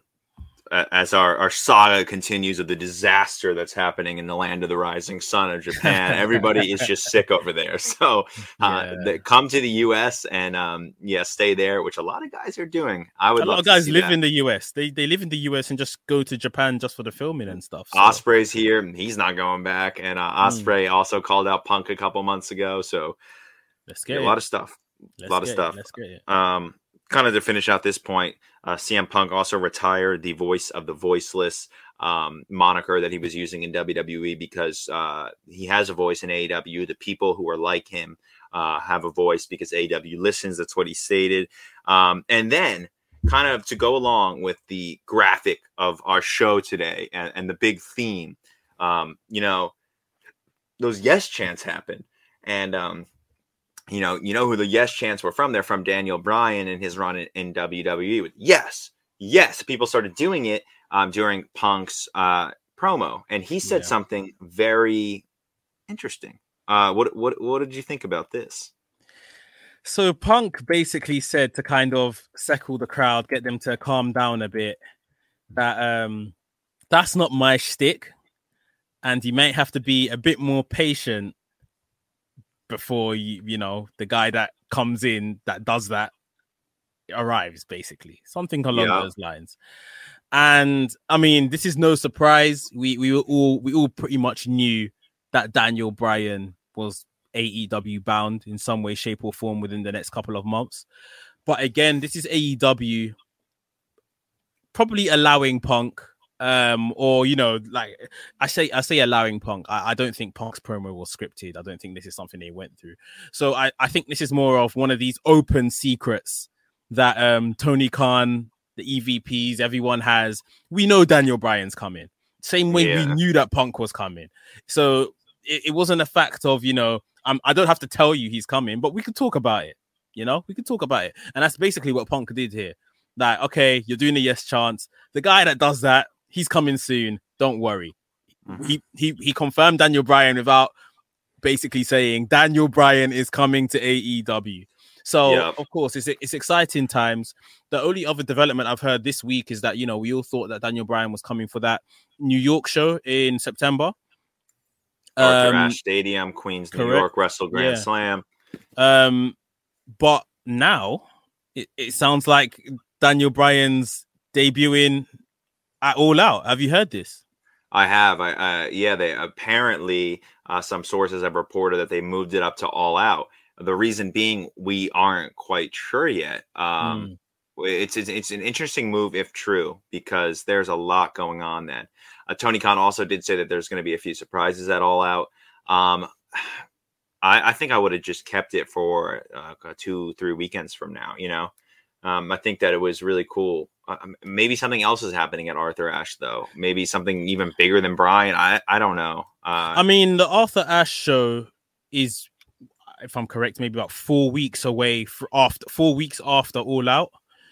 as our, our saga continues of the disaster that's happening in the land of the rising sun of Japan, everybody is just sick over there. So uh, yeah. they come to the U S and um, yeah, stay there, which a lot of guys are doing. I would a love lot of to guys see live that. in the U S. They they live in the U S and just go to Japan just for the filming and stuff. So. Osprey's here. He's not going back. And uh, Osprey mm. also called out Punk a couple months ago. So let's get yeah, it. a lot of stuff. Let's a lot of get stuff. It. Let's get it. Um, kind of to finish out this point, uh, C M Punk also retired the voice of the voiceless um, moniker that he was using in W W E because uh, he has a voice in A E W. The people who are like him uh, have a voice because A E W listens. That's what he stated. Um, and then kind of to go along with the graphic of our show today and, and the big theme, um, you know, those yes chants happen. And, um, You know, you know who the yes chants were from? They're from Daniel Bryan and his run in, in W W E with yes, yes. People started doing it um, during Punk's uh, promo, and he said yeah. something very interesting. Uh, what what what did you think about this? So Punk basically said to kind of settle the crowd, get them to calm down a bit, that um, that's not my shtick, and you might have to be a bit more patient before you you know the guy that comes in that does that arrives, basically something along yeah. those lines. And I mean, this is no surprise. We we were all we all pretty much knew that Daniel Bryan was A E W bound in some way, shape, or form within the next couple of months. But again, this is A E W probably allowing Punk. Um, or you know, like I say, I say allowing Punk. I, I don't think Punk's promo was scripted. I don't think this is something they went through. So I, I think this is more of one of these open secrets that um Tony Khan, the E V Ps, everyone has. We know Daniel Bryan's coming. Same way yeah. we knew that Punk was coming. So it, it wasn't a fact of, you know, I'm, I don't have to tell you he's coming, but we can talk about it. You know, we can talk about it. And that's basically what Punk did here. Like, okay, you're doing a yes chance. The guy that does that, he's coming soon. Don't worry. Mm-hmm. He he he confirmed Daniel Bryan without basically saying Daniel Bryan is coming to A E W. So, yep. Of course, it's it's exciting times. The only other development I've heard this week is that, you know, we all thought that Daniel Bryan was coming for that New York show in September. Arthur um, Ashe Stadium, Queens, correct. New York, Wrestle Grand yeah. Slam. Um, but now it, it sounds like Daniel Bryan's debuting at All Out. Have you heard this? I have. I uh, yeah, they apparently uh, some sources have reported that they moved it up to All Out. The reason being, we aren't quite sure yet. Um, mm. it's, it's it's an interesting move if true, because there's a lot going on then. Uh, Tony Khan also did say that there's going to be a few surprises at All Out. Um, I, I think I would have just kept it for uh, two, three weekends from now. You know, um, I think that it was really cool. Uh, maybe something else is happening at Arthur Ashe, though. Maybe something even bigger than Bryan. I I don't know. Uh, I mean, the Arthur Ashe show is, if I'm correct, maybe about four weeks away for after four weeks after All Out.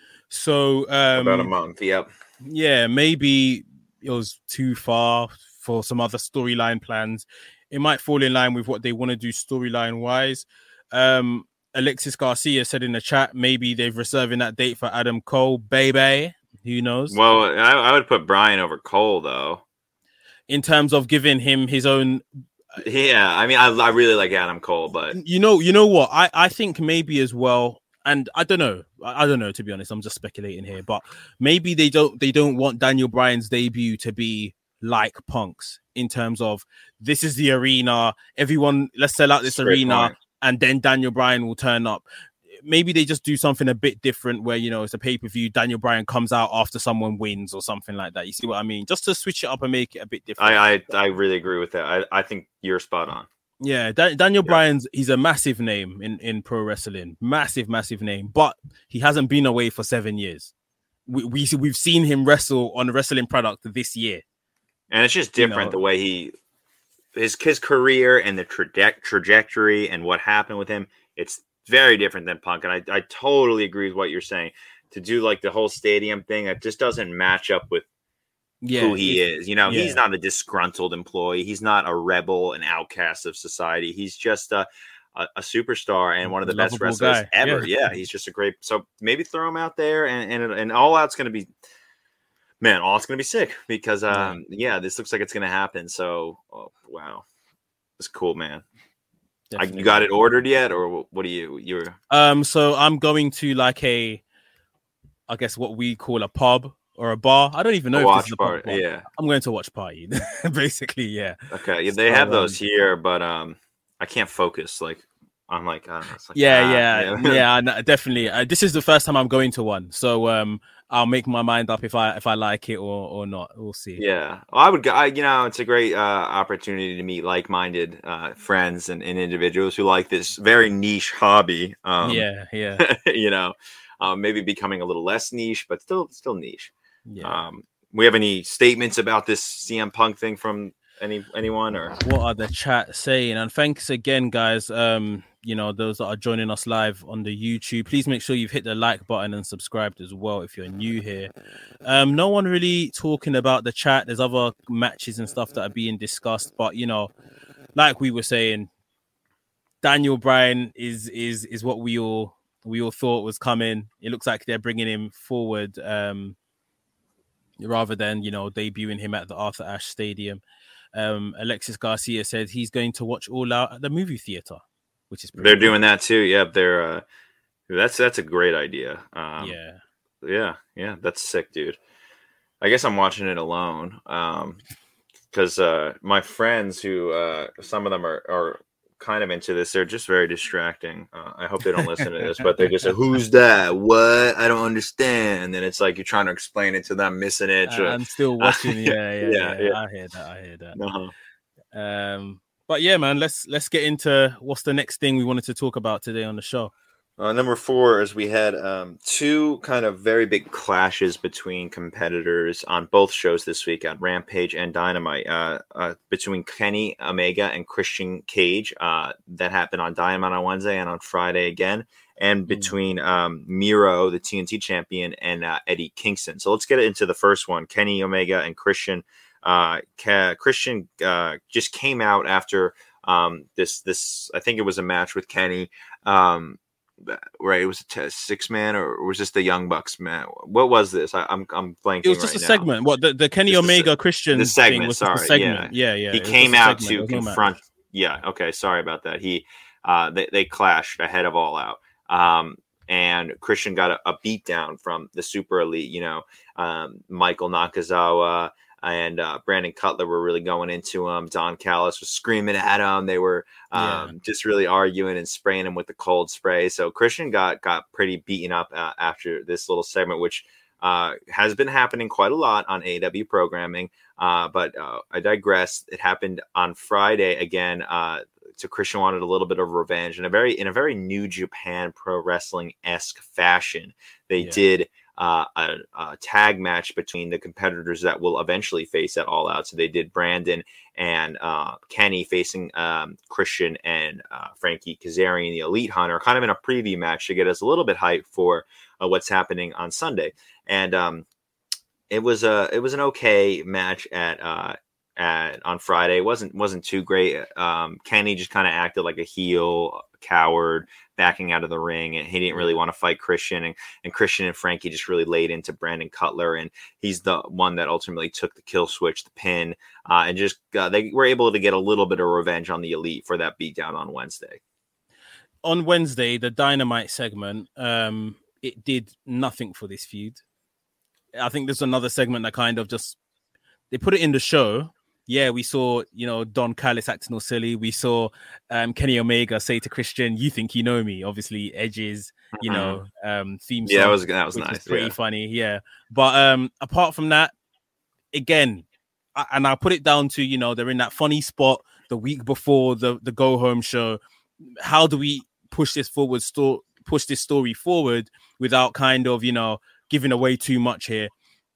So um, about a month. Yep. Yeah, maybe it was too far for some other storyline plans. It might fall in line with what they want to do storyline wise. Um, Alexis Garcia said in the chat, maybe they're reserving that date for Adam Cole, baby. Who knows? Well, I, I would put Bryan over Cole, though. In terms of giving him his own. Yeah, I mean, I, I really like Adam Cole, but you know, you know what? I, I think maybe as well, and I don't know, I, I don't know, to be honest. I'm just speculating here, but maybe they don't they don't want Daniel Bryan's debut to be like Punk's in terms of this is the arena, everyone, let's sell out this Straight arena, point. And then Daniel Bryan will turn up. Maybe they just do something a bit different where, you know, it's a pay-per-view, Daniel Bryan comes out after someone wins or something like that. You see what I mean? Just to switch it up and make it a bit different. I I, I really agree with that. I, I think you're spot on. Yeah, da- Daniel yeah. Bryan's, he's a massive name in, in pro wrestling. Massive, massive name. But he hasn't been away for seven years. We, we, we've seen him wrestle on a wrestling product this year. And it's just different, you know, the way he... His, his career and the traje- trajectory and what happened with him, it's very different than Punk. And I, I totally agree with what you're saying. To do like the whole stadium thing, it just doesn't match up with yeah, who he is. You know, yeah. He's not a disgruntled employee. He's not a rebel, an outcast of society. He's just a, a, a superstar and one of the best wrestlers guy. ever. Yeah. yeah, he's just a great. So maybe throw him out there, and and, and All Out's going to be, man, All Out's going to be sick because, um, yeah. yeah, this looks like it's going to happen. So, oh, wow, it's cool, man. I, you got it ordered yet, or what do you you're? Um, so I'm going to like a, I guess what we call a pub or a bar. I don't even know. A if watch this is a party. Pub Yeah, I'm going to watch party. Basically, yeah. Okay, yeah, they so, have those um, here, but um, I can't focus. Like, I'm like, I don't know. It's like, yeah, ah, yeah, yeah, yeah, no, definitely. Uh, this is the first time I'm going to one, so um, I'll make my mind up if I if I like it or or not. We'll see. Yeah, well, I would. I, you know, it's a great uh, opportunity to meet like-minded uh, friends and, and individuals who like this very niche hobby. Um, yeah, yeah. you know, um, maybe becoming a little less niche, but still still niche. Yeah. Um, we have any statements about this C M Punk thing from any anyone, or what are the chat saying? And thanks again, guys. Um, you know, those that are joining us live on the YouTube, please make sure you've hit the like button and subscribed as well if you're new here. Um, no one really talking about the chat. There's other matches and stuff that are being discussed, but you know, like we were saying, Daniel Bryan is is is what we all we all thought was coming. It looks like they're bringing him forward. Um. Rather than, you know, debuting him at the Arthur Ashe Stadium. Um, Alexis Garcia said he's going to watch All Out at the movie theater, which is pretty they're cool. doing that too. Yeah, they're uh, that's that's a great idea. Um, yeah, yeah, yeah, that's sick, dude. I guess I'm watching it alone um, because uh, my friends, who uh, some of them are are kind of into this, they're just very distracting. Uh, I hope they don't listen to this, but they just say, "Who's that? What? I don't understand." And then it's like you're trying to explain it to them, missing it. Uh, I'm still watching. Yeah, yeah, yeah, yeah, yeah. yeah. I hear that. I hear that. Uh-huh. Um, but yeah, man, let's let's get into what's the next thing we wanted to talk about today on the show. Uh, number four is we had um, two kind of very big clashes between competitors on both shows this week on Rampage and Dynamite. Uh, uh, between Kenny Omega and Christian Cage, uh, that happened on Dynamite on Wednesday and on Friday again, and between um, Miro, the T N T champion, and uh, Eddie Kingston. So let's get into the first one: Kenny Omega and Christian. Uh, Christian uh, just came out after um, this. This I think it was a match with Kenny. Um, Right, it was a t- six man, or was this the Young Bucks man? What was this? I, I'm I'm blanking. It was just right a now. segment. What the, the Kenny just Omega a, Christian the segment? thing was sorry, just a segment. Yeah, yeah. yeah. He came out to confront. No yeah, okay. Sorry about that. He uh, they they clashed ahead of All Out. Um, and Christian got a, a beat down from the Super Elite. You know, um, Michael Nakazawa and uh, Brandon Cutler were really going into him. Don Callis was screaming at him. They were um, yeah. just really arguing and spraying him with the cold spray. So Christian got got pretty beaten up uh, after this little segment, which uh, has been happening quite a lot on A E W programming. Uh, but uh, I digress. It happened on Friday again. Uh, so Christian wanted a little bit of revenge in a very in a very New Japan Pro Wrestling-esque fashion. They yeah. did. Uh, a, a tag match between the competitors that will eventually face at All Out. So they did Brandon and uh, Kenny facing um, Christian and uh, Frankie Kazarian, the Elite Hunter, kind of in a preview match to get us a little bit hyped for uh, what's happening on Sunday. And um, it was a it was an okay match at uh, at on Friday. It wasn't wasn't too great. Um, Kenny just kind of acted like a heel, a coward, backing out of the ring, and he didn't really want to fight Christian, and, and Christian and Frankie just really laid into Brandon Cutler, and he's the one that ultimately took the kill switch, the pin, uh, and just uh, they were able to get a little bit of revenge on the Elite for that beatdown on Wednesday. On Wednesday, the Dynamite segment, um, it did nothing for this feud. I think there's another segment that kind of just they put it in the show. Yeah, we saw, you know, Don Callis acting all silly. We saw um, Kenny Omega say to Christian, "You think you know me?" Obviously, Edge's, you mm-hmm. know, um, theme song. Yeah, that was that was which nice. Was pretty yeah. funny. Yeah, but um, apart from that, again, I, and I put it down to, you know, they're in that funny spot the week before the the go home show. How do we push this forward? Sto- push this story forward without kind of, you know, giving away too much here.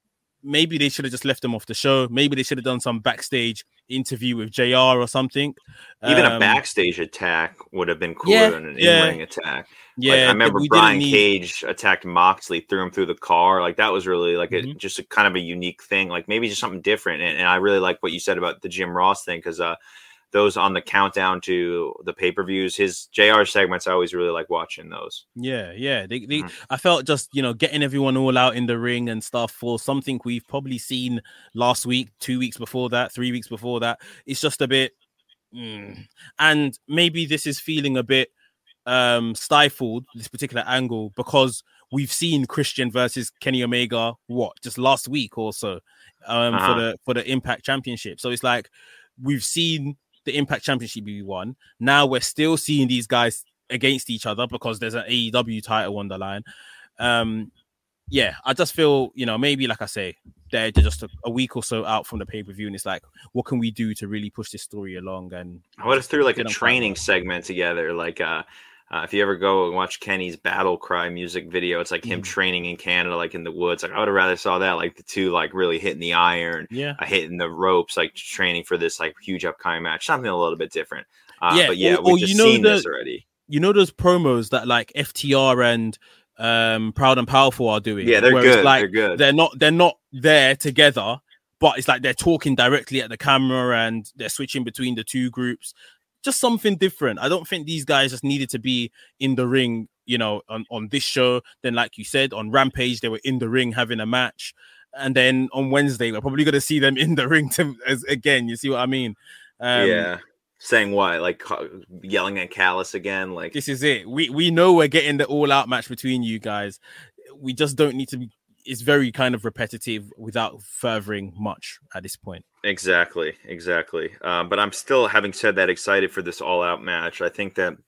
Maybe they should have just left them off the show. Maybe they should have done some backstage interview with J R or something. Even um, a backstage attack would have been cooler yeah, than an yeah. in-ring attack. Yeah, like, I remember Brian need... Cage attacked Moxley, threw him through the car. Like that was really like mm-hmm. a, just a kind of a unique thing. Like maybe just something different. And, and I really like what you said about the Jim Ross thing because uh, those on the countdown to the pay-per-views, his J R segments, I always really like watching those. Yeah, yeah. They, they, mm-hmm. I felt just, you know, getting everyone all out in the ring and stuff for something we've probably seen last week, two weeks before that, three weeks before that. It's just a bit, mm. and maybe this is feeling a bit um, stifled, this particular angle, because we've seen Christian versus Kenny Omega, what, just last week or so um, uh-huh. for the for the Impact Championship. So it's like we've seen the Impact Championship be won. Now we're still seeing these guys against each other because there's an A E W title on the line. Um, yeah, I just feel, you know, maybe like I say, they're just a, a week or so out from the pay-per-view, and it's like, what can we do to really push this story along? And I would have threw like a training segment together, like uh, uh, if you ever go and watch Kenny's Battle Cry music video, it's like him mm. training in Canada, like in the woods. Like I would have rather saw that, like the two like really hitting the iron, yeah, uh, hitting the ropes, like training for this like huge upcoming match, something a little bit different. Uh, yeah, but yeah, or, we've or just you know seen the, this already. You know those promos that like F T R and um, Proud and Powerful are doing? Yeah, they're good. Like, they're good. They're not. They're not there together, but it's like they're talking directly at the camera and they're switching between the two groups. Just something different. I don't think these guys just needed to be in the ring, you know, on, on this show. Then, like you said, on Rampage, they were in the ring having a match. And then on Wednesday, we're probably going to see them in the ring to, as, again. You see what I mean? Um, yeah. Saying what? Like yelling at Callis again? Like this is it. We we know we're getting the all-out match between you guys. We just don't need to be. It's very kind of repetitive without furthering much at this point. Exactly, exactly. Um, but I'm still, having said that, excited for this all-out match. I think that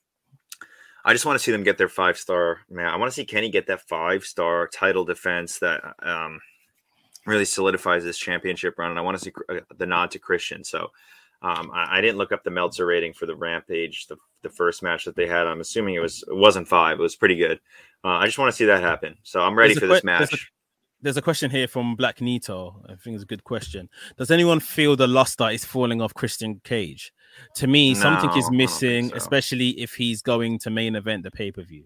I just want to see them get their five-star man. I want to see Kenny get that five-star title defense that um, really solidifies this championship run, and I want to see the nod to Christian. So um, I, I didn't look up the Meltzer rating for the Rampage, the the first match that they had. I'm assuming it was it wasn't five. It was pretty good. Uh, I just want to see that happen. So I'm ready There's for que- this match. There's a, there's a question here from Black Nito. I think it's a good question. Does anyone feel the luster is falling off Christian Cage? To me, No, something I is don't think missing, so. especially if he's going to main event the pay-per-view.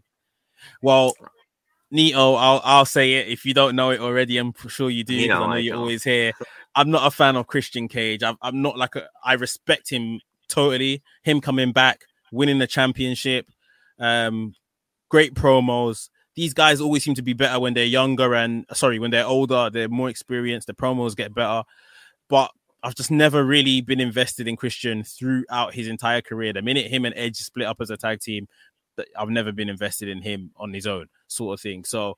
Well, Nito, I'll I'll say it. If you don't know it already, I'm sure you do, You because know I know I you're don't. always here. I'm not a fan of Christian Cage. I'm, I'm not like a, I respect him totally. Him coming back, winning the championship, um, great promos. These guys always seem to be better when they're younger and sorry, when they're older, they're more experienced. The promos get better, but I've just never really been invested in Christian throughout his entire career. The minute him and Edge split up as a tag team, I've never been invested in him on his own, sort of thing. So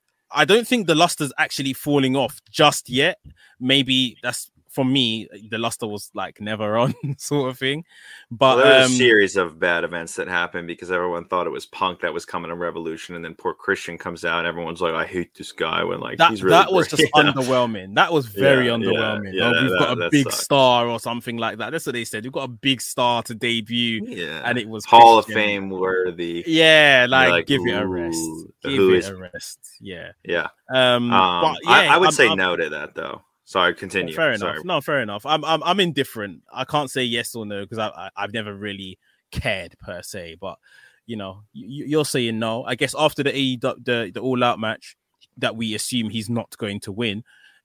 I don't think the luster's actually falling off just yet. Maybe that's, for me, the luster was like never on, sort of thing. But well, there was um, a series of bad events that happened because everyone thought it was Punk that was coming to Revolution, and then poor Christian comes out and everyone's like, I hate this guy, when like that, he's really that was great. just You know? underwhelming. That was very Yeah, underwhelming. yeah, oh, yeah, we've that- got a that big sucked. star or something like that. That's what they said. We've got a big star to debut, Yeah, and it was Hall Christian. of Fame worthy. Yeah, like, like, give it a rest. ooh, Give who it is- a rest. Yeah. Yeah. Um, Um, but yeah, I, I would I'm- say I'm- no to that though. Sorry, continue. Fair enough. Sorry. No, fair enough. I'm I'm I'm indifferent. I can't say yes or no because I, I I've never really cared per se. But you know, you, you're saying no. I guess after the A E W, the the All Out match that we assume he's not going to win,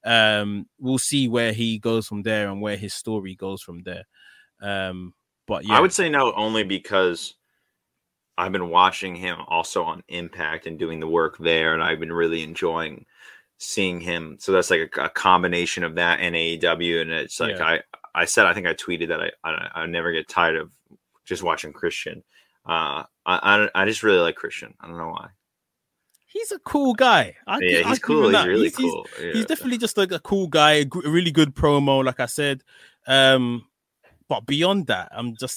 um, we'll see where he goes from there and where his story goes from there. Um, but yeah, I would say no only because I've been watching him also on Impact and doing the work there, and I've been really enjoying seeing him. So that's like a, a combination of that and A E W, and it's like Yeah. I I said I think I tweeted that I I, I never get tired of just watching Christian. Uh, I, I I just really like Christian. I don't know why. he's a cool guy. I, Yeah, I he's give cool. him He's that. really He's- he's- cool. Yeah. He's definitely just like a cool guy, a gr- a really good promo, like I said. Um, but beyond that, I'm just,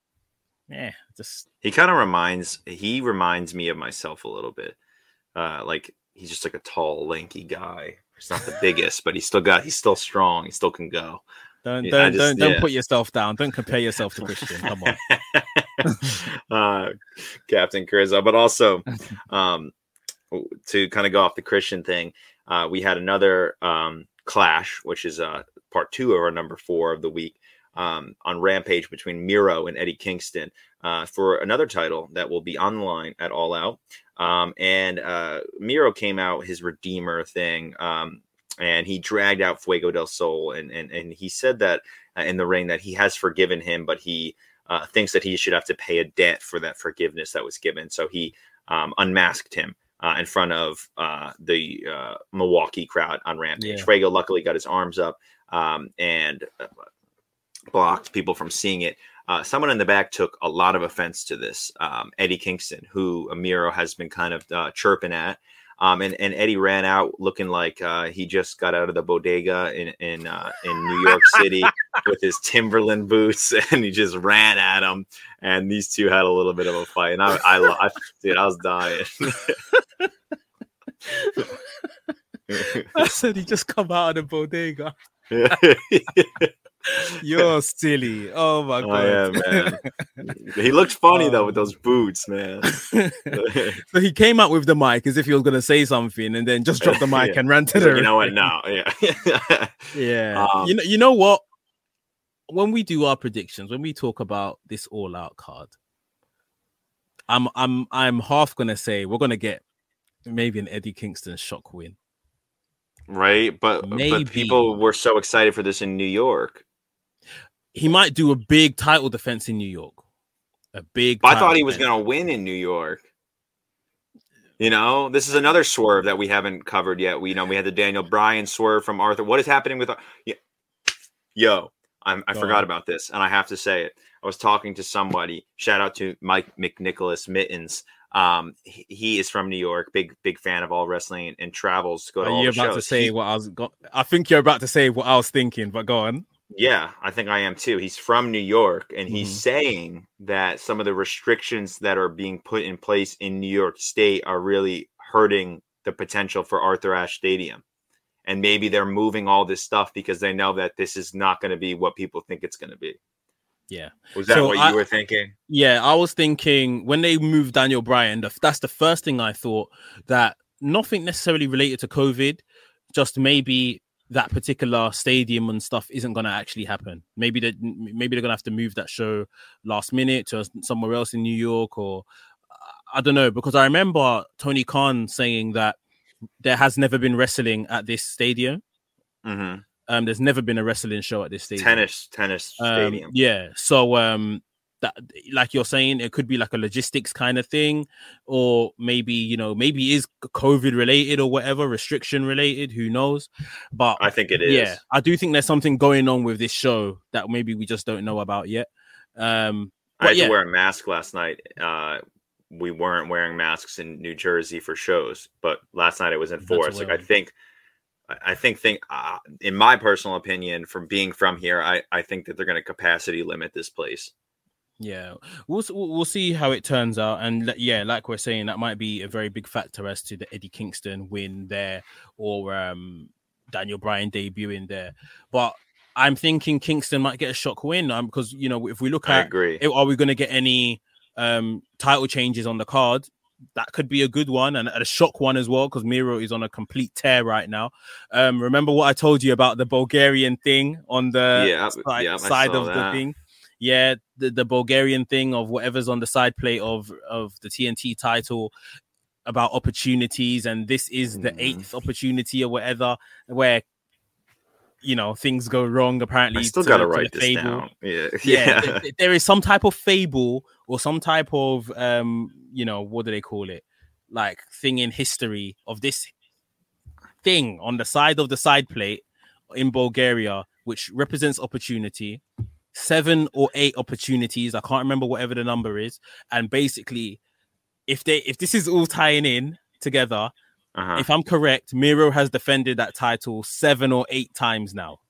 yeah, just He kind of reminds he reminds me of myself a little bit. Uh, like he's just like a tall, lanky guy. He's not the biggest, but he's still got he's still strong. He still can go. don't Yeah, don't I just- don't don't yeah. put yourself down. Don't compare yourself to Christian. Come on. uh, Captain Charisma, but also um, to kind of go off the Christian thing, uh, we had another um, clash, which is uh, part two of our number four of the week um, on Rampage between Miro and Eddie Kingston uh, for another title that will be online at All Out. Um, and uh, Miro came out his Redeemer thing, um, and he dragged out Fuego del Sol, and and and he said that uh, in the ring that he has forgiven him, but he uh, thinks that he should have to pay a debt for that forgiveness that was given. So he um, unmasked him uh, in front of uh, the uh, Milwaukee crowd on Rampage. Yeah. Fuego luckily got his arms up um, and uh, blocked people from seeing it. Uh, someone in the back took a lot of offense to this. Um, Eddie Kingston, who Miro has been kind of uh, chirping at. Um, and, and Eddie ran out looking like uh, he just got out of the bodega in in, uh, in New York City with his Timberland boots, and he just ran at him. And these two had a little bit of a fight, and I, I, I dude, I was dying. I said he just come out of the bodega. You're silly. Oh my Oh, god. yeah, man. He looked funny though with those boots, man. So he came out with the mic as if he was going to say something, and then just dropped the mic Yeah. and ran to He's the like, you know what? ring. No, yeah. Yeah. Um, you know, you know what? When we do our predictions, when we talk about this all out card, I'm I'm I'm half gonna say we're gonna get maybe an Eddie Kingston shock win. Right, but Maybe. but people were so excited for this in New York. He might do a big title defense in New York. A big. I title thought he was defense. going to win in New York. You know, this is another swerve that we haven't covered yet. We you know we had the Daniel Bryan swerve from Arthur. What is happening with? Yeah. Yo, I'm, I Go forgot on. about this, and I have to say it. I was talking to somebody. Shout out to Mike McNicholas Mittens. Um, he, he is from New York. Big big fan of all wrestling and, and travels to go to Are all you the about to shows. say He- what I was? Go- I think you're about to say what I was thinking, but go on. Yeah, I think I am too. He's from New York, and he's Mhm. saying that some of the restrictions that are being put in place in New York State are really hurting the potential for Arthur Ashe Stadium. And maybe they're moving all this stuff because they know that this is not going to be what people think it's going to be. Yeah. Was that So what I, you were thinking? Yeah, I was thinking when they moved Daniel Bryan, the, that's the first thing I thought, that nothing necessarily related to COVID, just maybe that particular stadium and stuff isn't going to actually happen. Maybe that maybe they're going to have to move that show last minute to somewhere else in New York, or I don't know, because I remember Tony Khan saying that there has never been wrestling at this stadium. Mm-hmm. Um, there's never been a wrestling show at this stadium. Tennis, tennis um, stadium. Yeah, so um. That, like you're saying, it could be like a logistics kind of thing, or maybe, you know, maybe it is COVID related or whatever, restriction related, who knows. But I think it is. Yeah, I do think there's something going on with this show that maybe we just don't know about yet. Um, I had yeah. to wear a mask last night. Uh, we weren't wearing masks in New Jersey for shows, but last night it was enforced. Like I think, I think, think uh, in my personal opinion, from being from here, I, I think that they're going to capacity limit this place. Yeah, we'll we'll see how it turns out, and yeah, like we're saying, that might be a very big factor as to the Eddie Kingston win there, or um, Daniel Bryan debuting there. But I'm thinking Kingston might get a shock win, um, because you know, if we look I at, agree. It, are we going to get any um title changes on the card? That could be a good one, and a shock one as well, because Miro is on a complete tear right now. Um, remember what I told you about the Bulgarian thing on the yeah, side, yeah, side of that. the thing? Yeah, the, the Bulgarian thing of whatever's on the side plate of, of the T N T title about opportunities, and this is the mm. eighth opportunity or whatever, where, you know, things go wrong, apparently. I still got to write this fable. down. Yeah, yeah. yeah. There, there is some type of fable or some type of, um, you know, what do they call it? Like thing in history of this thing on the side of the side plate in Bulgaria, which represents opportunity. Seven or eight opportunities, I can't remember whatever the number is, and basically, if they if this is all tying in together, uh-huh. if I'm correct, Miro has defended that title seven or eight times now.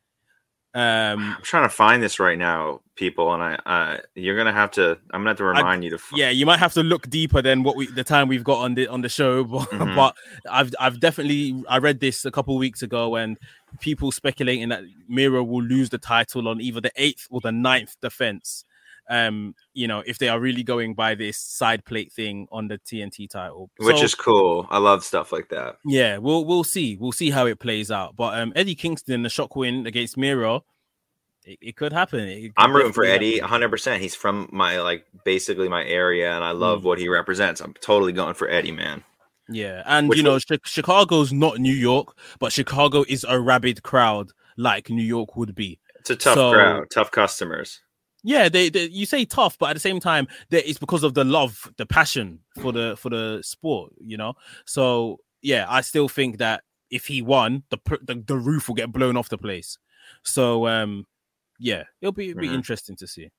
Um, I'm trying to find this right now, people, and I uh, you're gonna have to. I'm gonna have to remind I, you to. Find... Yeah, you might have to look deeper than what we the time we've got on the on the show, but, mm-hmm. but I've I've definitely I read this a couple of weeks ago, and people speculating that Miro will lose the title on either the eighth or the ninth defense. Um, you know, if they are really going by this side plate thing on the T N T title, which so, is cool. I love stuff like that. Yeah, we'll we'll see, we'll see how it plays out. But um, Eddie Kingston, the shock win against Miro, it, it could happen. It could I'm rooting for Eddie one hundred percent. He's from my like basically my area, and I love mm. what he represents. I'm totally going for Eddie, man. Yeah, and Which you know, was... Chicago's not New York, but Chicago is a rabid crowd like New York would be. It's a tough so, crowd, tough customers. Yeah, they, they you say tough, but at the same time, it's because of the love, the passion for the for the sport, you know. So yeah, I still think that if he won, the the, the roof will get blown off the place. So um, yeah, it'll be it'll be mm-hmm. interesting to see.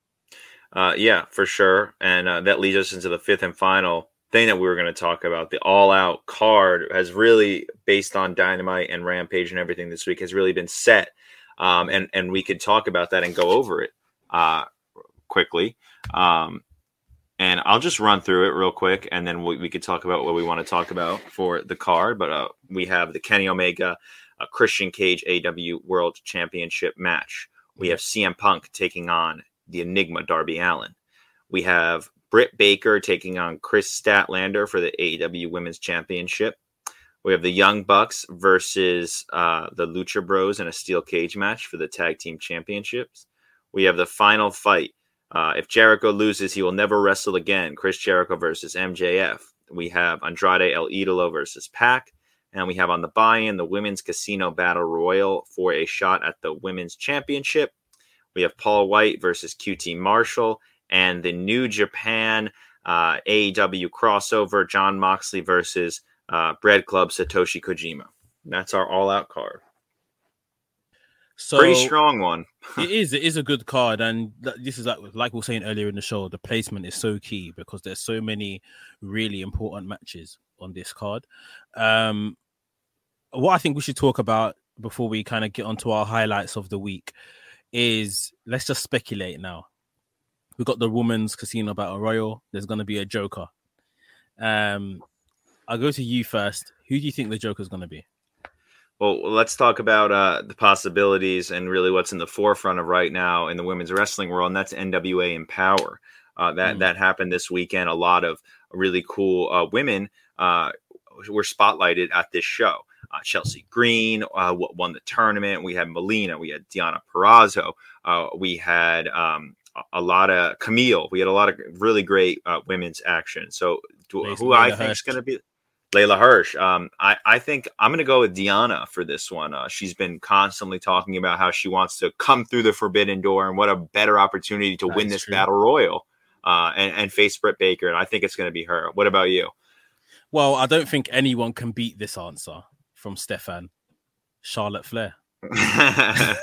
Uh, yeah, for sure, and uh, that leads us into the fifth and final thing that we were going to talk about. The All Out card has really, based on Dynamite and Rampage and everything this week, has really been set, um, and and we could talk about that and go over it. Uh, quickly. Um, and I'll just run through it real quick, and then we, we could talk about what we want to talk about for the card. But uh, we have the Kenny Omega, uh, Christian Cage A E W World Championship match. We have C M Punk taking on the Enigma Darby Allin. We have Britt Baker taking on Chris Statlander for the A E W Women's Championship. We have the Young Bucks versus uh, the Lucha Bros in a steel cage match for the Tag Team Championships. We have the final fight. Uh, if Jericho loses, he will never wrestle again. Chris Jericho versus M J F. We have Andrade El Idolo versus Pac. And we have on the buy-in the Women's Casino Battle Royal for a shot at the Women's Championship. We have Paul White versus Q T Marshall. And the New Japan uh, A E W crossover, Jon Moxley versus uh, Bread Club Satoshi Kojima. That's our all-out card. So pretty strong one. It is. It is a good card, and this is like, like we were saying earlier in the show. The placement is so key because there's so many really important matches on this card. Um, what I think we should talk about before we kind of get onto our highlights of the week is let's just speculate now. We've got the Women's Casino Battle Royal. There's going to be a Joker. Um, I'll go to you first. Who do you think the Joker is going to be? Well, let's talk about uh, the possibilities and really what's in the forefront of right now in the women's wrestling world, and that's N W A Empower. Uh, that Mm. that happened this weekend. A lot of really cool uh, women uh, were spotlighted at this show. Uh, Chelsea Green uh, won the tournament. We had Melina. We had Deonna Purrazzo. Uh, we had um, a lot of Camille. We had a lot of really great uh, women's action. So do, who Layla I think Hirsch. is going to be Layla Hirsch. Um, I, I think I'm going to go with Deonna for this one. Uh, she's been constantly talking about how she wants to come through the forbidden door, and what a better opportunity to That win is this true. battle royal uh, and, and face Britt Baker. And I think it's going to be her. What about you? Well, I don't think anyone can beat this answer from Stefan. Charlotte Flair. I,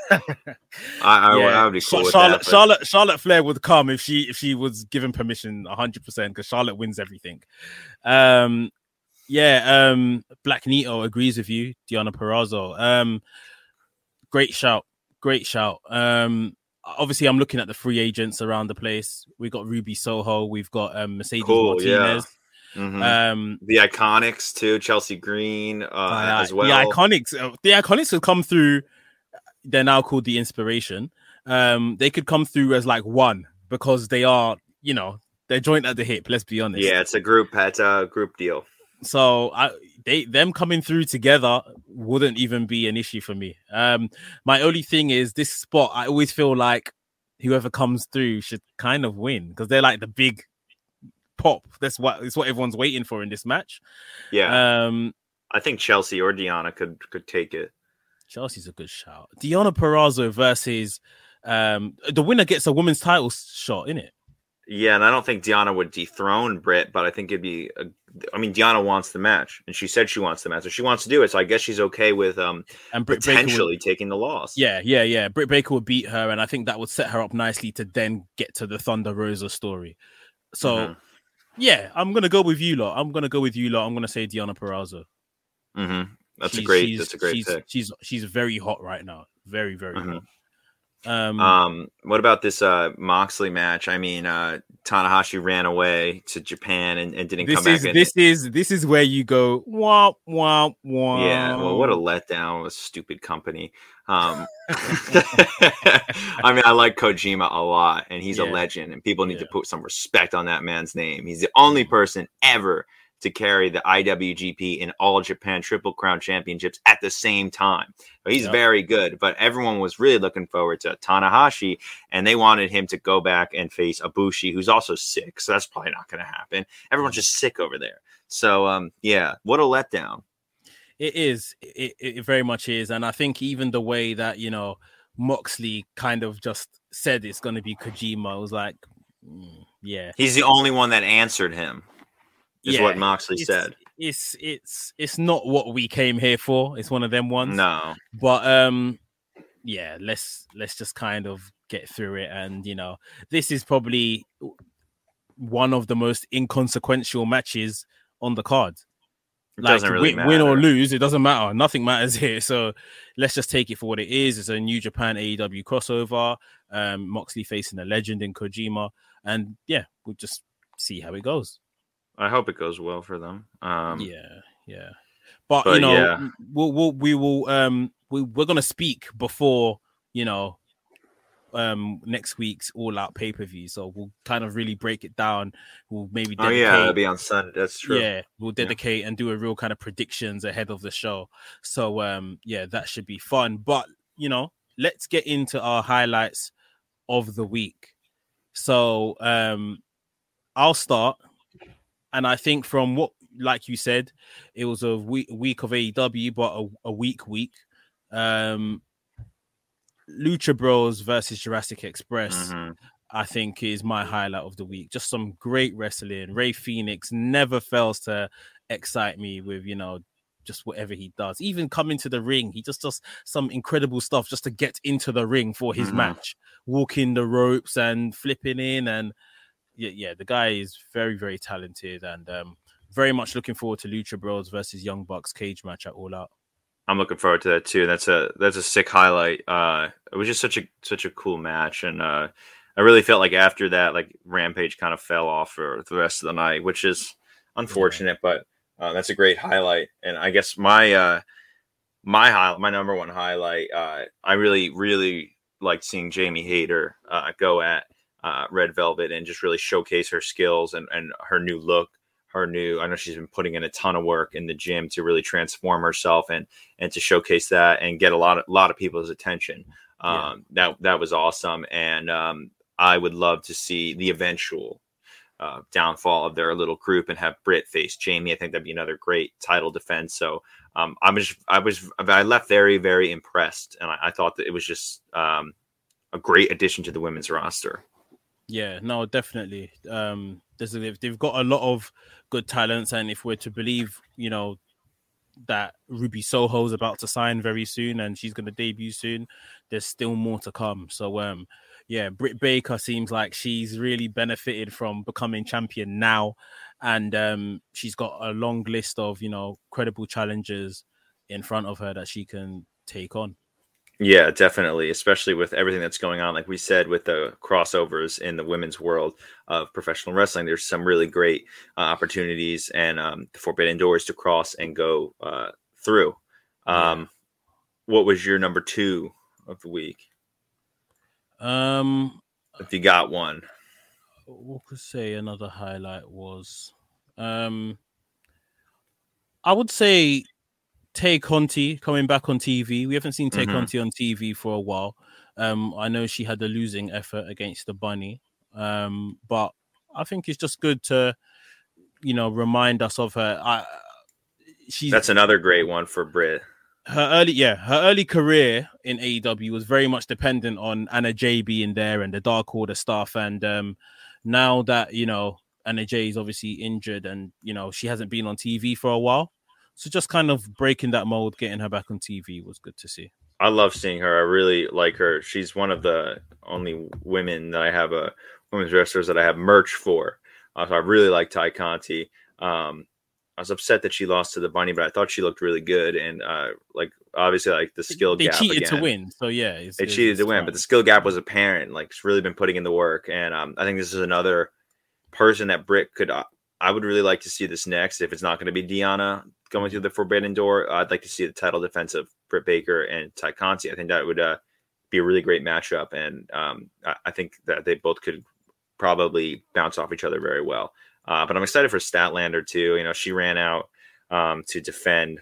I, Yeah. I would be cool Char- with Charlotte, that. but- Charlotte, Charlotte Flair would come if she if she was given permission, one hundred percent, because Charlotte wins everything. Um, yeah, um, Black Nito agrees with you, Deonna Purrazzo. Um, great shout, great shout. Um, obviously, I'm looking at the free agents around the place. We've got Ruby Soho, we've got um, Mercedes Cool, yeah. Martinez. Mhm. Um, The Iconics too, Chelsea Green uh, uh, as well. The Iconics, uh, the Iconics have come through. They're now called the Inspiration. Um, they could come through as like one because they are, you know, they're joint at the hip. Let's be honest. Yeah, it's a group. It's a group deal. So I, they, them coming through together wouldn't even be an issue for me. Um, my only thing is this spot. I always feel like whoever comes through should kind of win because they're like the big pop. That's what it's what everyone's waiting for in this match. Yeah, Um, I think Chelsea or Deonna could could take it. Chelsea's a good shout. Deonna Purrazzo versus um, the winner gets a women's title shot, innit? Yeah, and I don't think Deonna would dethrone Britt, but I think it'd be. A, I mean, Deonna wants the match, and she said she wants the match, so she wants to do it. So I guess she's okay with um And Britt Baker would- potentially taking the loss. Yeah, yeah, yeah. Britt Baker would beat her, and I think that would set her up nicely to then get to the Thunder Rosa story. So, Mhm. yeah, I'm gonna go with you lot. I'm gonna go with you lot. I'm gonna say Deonna Purrazzo. Mm-hmm. That's She's- a great. she's- That's a great she's, pick. She's she's very hot right now. Very very Mhm. hot. Um, Um, what about this uh Moxley match? I mean, uh Tanahashi ran away to Japan and, and didn't this come is back. in. this is this is where you go wah wah wah. Yeah, well, what a letdown! A stupid company. Um, I mean, I like Kojima a lot, and he's a Yeah. legend, and people need Yeah. to put some respect on that man's name. He's the only person ever to carry the I W G P and All Japan Triple Crown Championships at the same time. So he's Yep. very good, but everyone was really looking forward to Tanahashi, and they wanted him to go back and face Ibushi, who's also sick. So that's probably not going to happen. Everyone's just sick over there. So, um, yeah, what a letdown. It is. It, it very much is. And I think even the way that, you know, Moxley kind of just said it's going to be Kojima, I was like, mm, yeah. He's the only one that answered him, is Yeah, what Moxley it's, said. It's it's it's not what we came here for. It's one of them ones. No. But um yeah, let's let's just kind of get through it. And you know, this is probably one of the most inconsequential matches on the card. It Like doesn't really win, win or matter. lose, it doesn't matter. Nothing matters here. So let's just take it for what it is. It's a New Japan A E W crossover. Um, Moxley facing a legend in Kojima, and yeah, we'll just see how it goes. I hope it goes well for them. Um, yeah, yeah. But, but you know, yeah. we'll, we'll we will um we we're gonna speak before you know um next week's all out pay per view. So we'll kind of really break it down. We'll maybe Oh dedicate, yeah, it'll be on Sunday. That's true. yeah, we'll dedicate and do a real kind of predictions ahead of the show. So um yeah, that should be fun. But you know, let's get into our highlights of the week. So um I'll start, and I think from what, like you said, it was a week, week of A E W, but a, a weak week. Um, Lucha Bros versus Jurassic Express, Mhm. I think, is my highlight of the week. Just some great wrestling. Ray Phoenix never fails to excite me with, you know, just whatever he does. Even coming to the ring, he just does some incredible stuff just to get into the ring for his Mhm. match, walking the ropes and flipping in. And yeah, yeah, the guy is very, very talented, and um, very much looking forward to Lucha Bros versus Young Bucks cage match at All Out. I'm looking forward to that too. That's a that's a sick highlight. Uh, it was just such a such a cool match, and uh, I really felt like after that, like Rampage kind of fell off for the rest of the night, which is unfortunate. But uh, that's a great highlight. And I guess my uh, my high, my number one highlight, uh, I really, really liked seeing Jamie Hayter uh, go at uh, Red Velvet and just really showcase her skills and, and her new look. Her new, I know she's been putting in a ton of work in the gym to really transform herself and and to showcase that and get a lot of a lot of people's attention. Um, yeah. That that was awesome, and um, I would love to see the eventual uh, downfall of their little group and have Britt face Jamie. I think that'd be another great title defense. So um, I was I was I left very very impressed, and I, I thought that it was just um, a great addition to the women's roster. Yeah, no, definitely. Um, there's a, they've got a lot of good talents, and if we're to believe, you know, that Ruby Soho's about to sign very soon and she's going to debut soon, there's still more to come. So, um, yeah, Britt Baker seems like she's really benefited from becoming champion now, and um, she's got a long list of, you know, credible challengers in front of her that she can take on. Yeah, definitely, especially with everything that's going on. Like we said, with the crossovers in the women's world of professional wrestling, there's some really great uh, opportunities and um, the forbidden doors to cross and go uh, through. Um, yeah. What was your number two of the week? Um, if you got one. What could say another highlight was? Um, I would say Tay Conti coming back on T V. We haven't seen Tay mm-hmm. Conti on T V for a while. Um, I know she had a losing effort against the Bunny, um, but I think it's just good to, you know, remind us of her. I, she's that's another great one for Britt. Her early, yeah, her early career in A E W was very much dependent on Anna Jay being there and the Dark Order stuff. And um, now that, you know, Anna Jay is obviously injured and, you know, she hasn't been on T V for a while. So just kind of breaking that mold, getting her back on T V was good to see. I love seeing her. I really like her. She's one of the only women that I have a women's wrestlers that I have merch for. Uh, so I really like Tay Conti. Um, I was upset that she lost to the Bunny, but I thought she looked really good. And uh, like obviously, like the skill they gap. They cheated again. to win, so yeah, it's, they it's, cheated it's to win, but the skill gap was apparent. Like she's really been putting in the work, and um, I think this is another person that Britt could. Uh, I would really like to see this next. If it's not going to be Deonna going through the Forbidden Door, uh, I'd like to see the title defense of Britt Baker and Tay Conti. I think that would uh, be a really great matchup, and um, I, I think that they both could probably bounce off each other very well. Uh, but I'm excited for Statlander too. You know, she ran out um, to defend,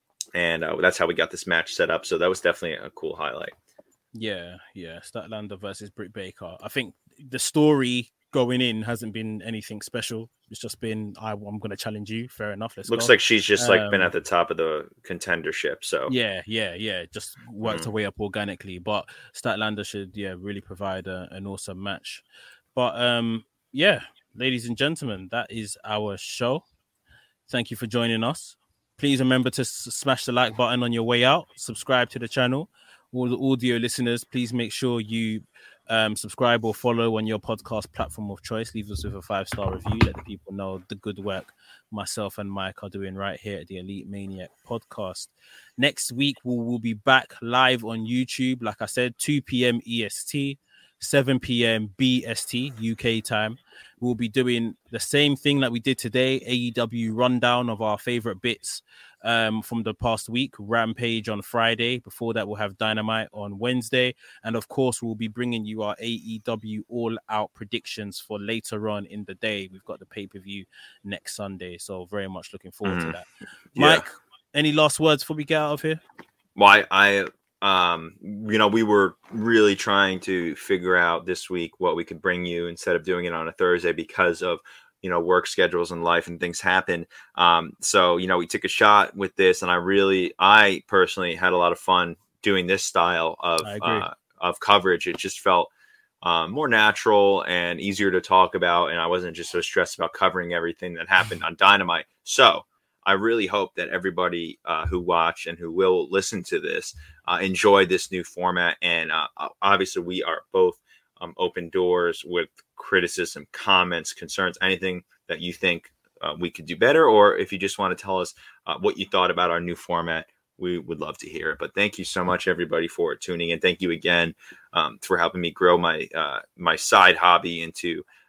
and uh, that's how we got this match set up. So that was definitely a cool highlight. Yeah, yeah, Statlander versus Britt Baker. I think the story going in hasn't been anything special. It's just been, I, I'm going to challenge you. Fair enough. Let's Looks go. like she's just like um, been at the top of the contendership. So yeah, yeah, yeah. Just worked mm-hmm. her way up organically. But Statlander should, yeah, really provide a, an awesome match. But um, yeah, ladies and gentlemen, that is our show. Thank you for joining us. Please remember to s- smash the like button on your way out. Subscribe to the channel. All the audio listeners, please make sure you um, subscribe or follow on your podcast platform of choice. Leave us with a five-star review. Let the people know the good work myself and Mike are doing right here at the Elite Maniac podcast. Next week, we'll, we'll be back live on YouTube. Like I said, two p.m. E S T, seven p.m. B S T, U K time. We'll be doing the same thing that we did today, A E W rundown of our favorite bits um, from the past week. Rampage on Friday. Before that, we'll have Dynamite on Wednesday. And of course, we'll be bringing you our A E W all-out predictions for later on in the day. We've got the pay-per-view next Sunday. So very much looking forward mm-hmm. to that. Mike, yeah. Any last words before we get out of here? Well, I... I... Um, you know, we were really trying to figure out this week what we could bring you instead of doing it on a Thursday because of, you know, work schedules and life and things happen. Um, so, you know, we took a shot with this and I really, I personally had a lot of fun doing this style of, uh, of coverage. It just felt um, more natural and easier to talk about. And I wasn't just so stressed about covering everything that happened on Dynamite. So I really hope that everybody uh, who watched and who will listen to this uh, enjoy this new format. And uh, obviously, we are both um, open doors with criticism, comments, concerns, anything that you think uh, we could do better. Or if you just want to tell us uh, what you thought about our new format, we would love to hear it. But thank you so much, everybody, for tuning in. Thank you again um, for helping me grow my uh, my side hobby into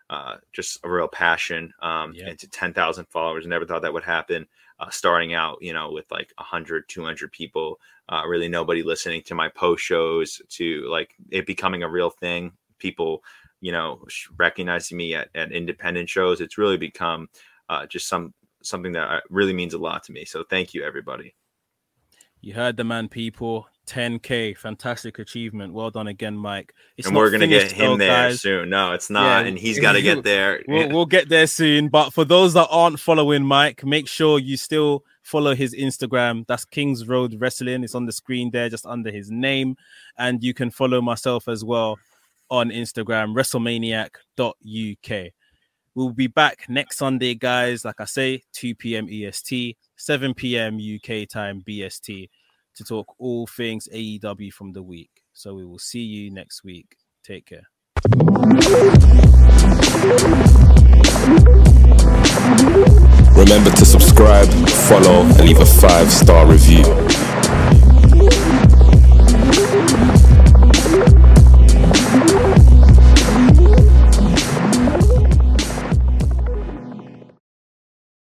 uh, just a real passion um, Yeah. into ten thousand followers. Never thought that would happen. Uh, starting out, you know, with like one hundred, two hundred people, uh, really nobody listening to my post shows, to like it becoming a real thing. People, you know, recognizing me at, at independent shows. It's really become uh, just some something that really means a lot to me. So thank you, everybody. You heard the man, people. ten K, fantastic achievement. Well done again, Mike. It's and not we're gonna get finished, him though, there guys. soon. No, it's not, Yeah. and he's got to get there. We'll, we'll get there soon. But for those that aren't following Mike, make sure you still follow his Instagram. That's Kings Road Wrestling. It's on the screen there, just under his name. And you can follow myself as well on Instagram, WrestleManiac dot U K. We'll be back next Sunday, guys. Like I say, two p.m. E S T, seven p.m. U K time B S T, to talk all things A E W from the week. So we will see you next week. Take care. Remember to subscribe, follow, and leave a five-star review.